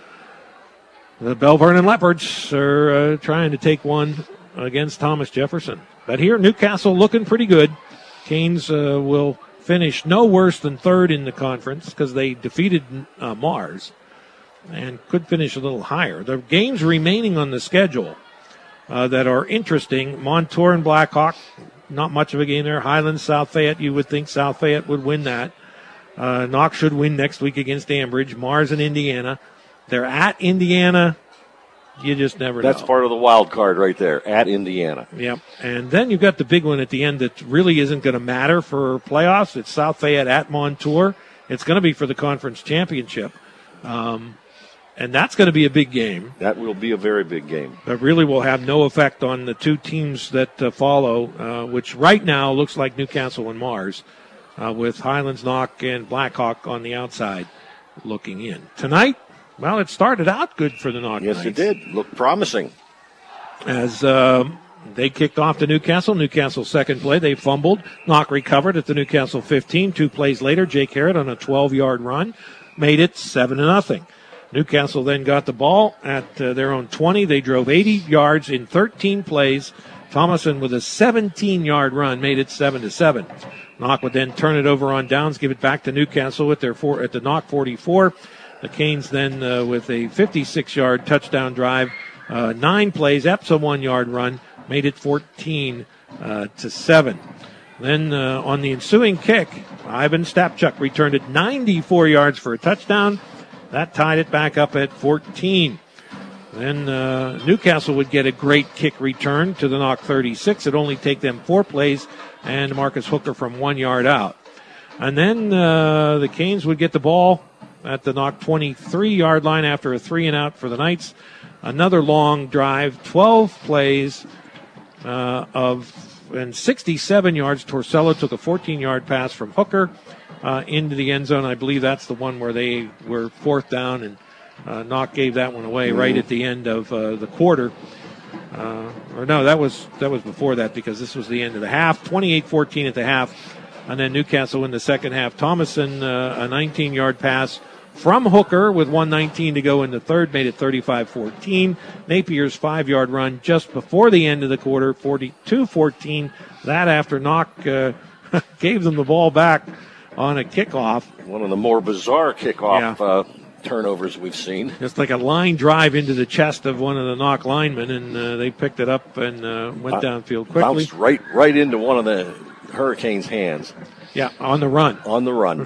Speaker 1: the Bell Vernon Leopards are uh, trying to take one against Thomas Jefferson. But here, Newcastle looking pretty good. Canes uh, will finish no worse than third in the conference because they defeated uh, Mars and could finish a little higher. The games remaining on the schedule uh, that are interesting, Montour and Blackhawk, not much of a game there. Highlands, South Fayette, you would think South Fayette would win that. Uh, Knox should win next week against Ambridge. Mars and Indiana. They're at Indiana. You just never
Speaker 2: That's
Speaker 1: know.
Speaker 2: That's part of the wild card right there, at Indiana.
Speaker 1: Yep. And then you've got the big one at the end that really isn't going to matter for playoffs. It's South Fayette at Montour. It's going to be for the conference championship. Um, and that's going to be a big game.
Speaker 2: That will be a very big game.
Speaker 1: But really will have no effect on the two teams that uh, follow, uh, which right now looks like Newcastle and Mars, uh, with Highlands, Knock, and Blackhawk on the outside looking in. Tonight, well, it started out good for the Knock
Speaker 2: Yes,
Speaker 1: Knights.
Speaker 2: it did. Looked promising.
Speaker 1: As uh, they kicked off to Newcastle. Newcastle second play. They fumbled. Knock recovered at the Newcastle fifteen. Two plays later, Jake Harrod on a twelve-yard run made it seven to nothing. Newcastle then got the ball at uh, their own twenty. They drove eighty yards in thirteen plays. Thomason with a seventeen-yard run made it seven to seven. Knock would then turn it over on downs, give it back to Newcastle at their four, at the Knock forty-four. The Canes then uh, with a fifty-six-yard touchdown drive, uh, nine plays, Epps a one-yard run, made it fourteen uh, to seven. Then uh, on the ensuing kick, Ivan Stapchuk returned it ninety-four yards for a touchdown. That tied it back up at fourteen. Then uh, Newcastle would get a great kick return to the Knock thirty-six. It'd only take them four plays, and Marcus Hooker from one yard out. And then uh, the Canes would get the ball at the Knock twenty-three-yard line after a three and out for the Knights. Another long drive, twelve plays uh, of and sixty-seven yards. Torcello took a fourteen-yard pass from Hooker uh, into the end zone. I believe that's the one where they were fourth down, and uh, Knock gave that one away right at the end of uh, the quarter. Uh, or no, that was that was before that because this was the end of the half. twenty-eight fourteen at the half, and then Newcastle in the second half. Thomason, uh, a nineteen-yard pass from Hooker with one nineteen to go in the third, made it thirty-five fourteen. Napier's five-yard run just before the end of the quarter, forty-two fourteen. That after Knock uh, gave them the ball back on a kickoff.
Speaker 2: One of the more bizarre kickoff
Speaker 1: Yeah.
Speaker 2: uh, turnovers we've seen.
Speaker 1: Just like a line drive into the chest of one of the Knock linemen, and uh, they picked it up and uh, went
Speaker 2: Uh,
Speaker 1: downfield quickly.
Speaker 2: Bounced right, right into one of the Hurricanes' hands.
Speaker 1: Yeah, on the run.
Speaker 2: On the run.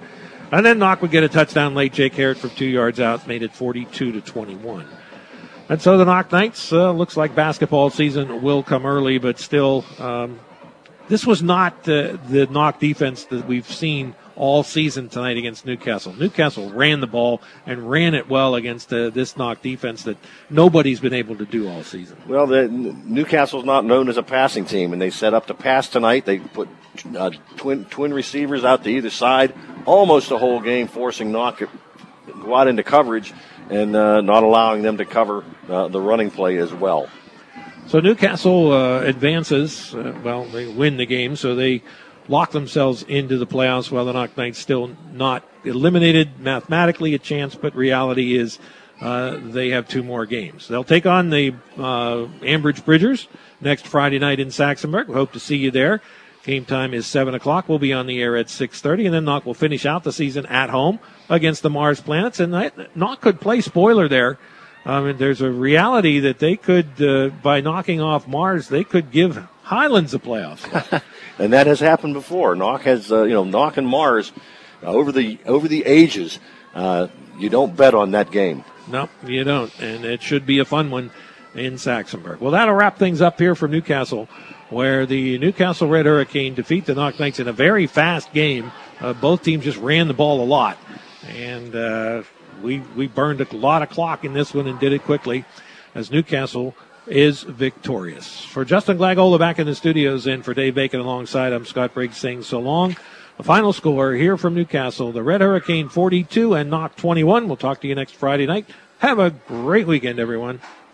Speaker 1: And then Knock would get a touchdown late. Jake Harrod from two yards out made it forty-two to twenty-one. And so the Knock Knights, uh, looks like basketball season will come early, but still, um, this was not uh, the Knock defense that we've seen all season tonight against Newcastle. Newcastle ran the ball and ran it well against uh, this Knock defense that nobody's been able to do all season.
Speaker 2: Well, the, Newcastle's not known as a passing team, and they set up to pass tonight. They put uh, twin twin receivers out to either side, almost the whole game, forcing Knock to go out into coverage and uh, not allowing them to cover uh, the running play as well.
Speaker 1: So Newcastle uh, advances. Uh, well, they win the game, so they lock themselves into the playoffs while the Knock Knights still not eliminated mathematically a chance, but reality is uh, they have two more games. They'll take on the uh, Ambridge Bridgers next Friday night in Saxonburg. We hope to see you there. Game time is seven o'clock. We'll be on the air at six thirty, and then Knock will finish out the season at home against the Mars Planets. And that, Knock could play spoiler there. I mean, there's a reality that they could, uh, by knocking off Mars, they could give Highlands a playoff spot.
Speaker 2: And that has happened before. Knock has, uh, you know, Knock and Mars uh, over the over the ages. Uh, you don't bet on that game.
Speaker 1: No, you don't, and it should be a fun one in Saxonburg. Well, that'll wrap things up here from Newcastle, where the Newcastle Red Hurricane defeat the Knock Knights in a very fast game. Uh, both teams just ran the ball a lot, and uh, we we burned a lot of clock in this one and did it quickly, as Newcastle is victorious. For Justin Glagola back in the studios, and for Dave Bacon alongside, I'm Scott Briggs saying so long. The final score here from Newcastle, the Red Hurricane forty-two and Knock twenty-one. We'll talk to you next Friday night. Have a great weekend, everyone.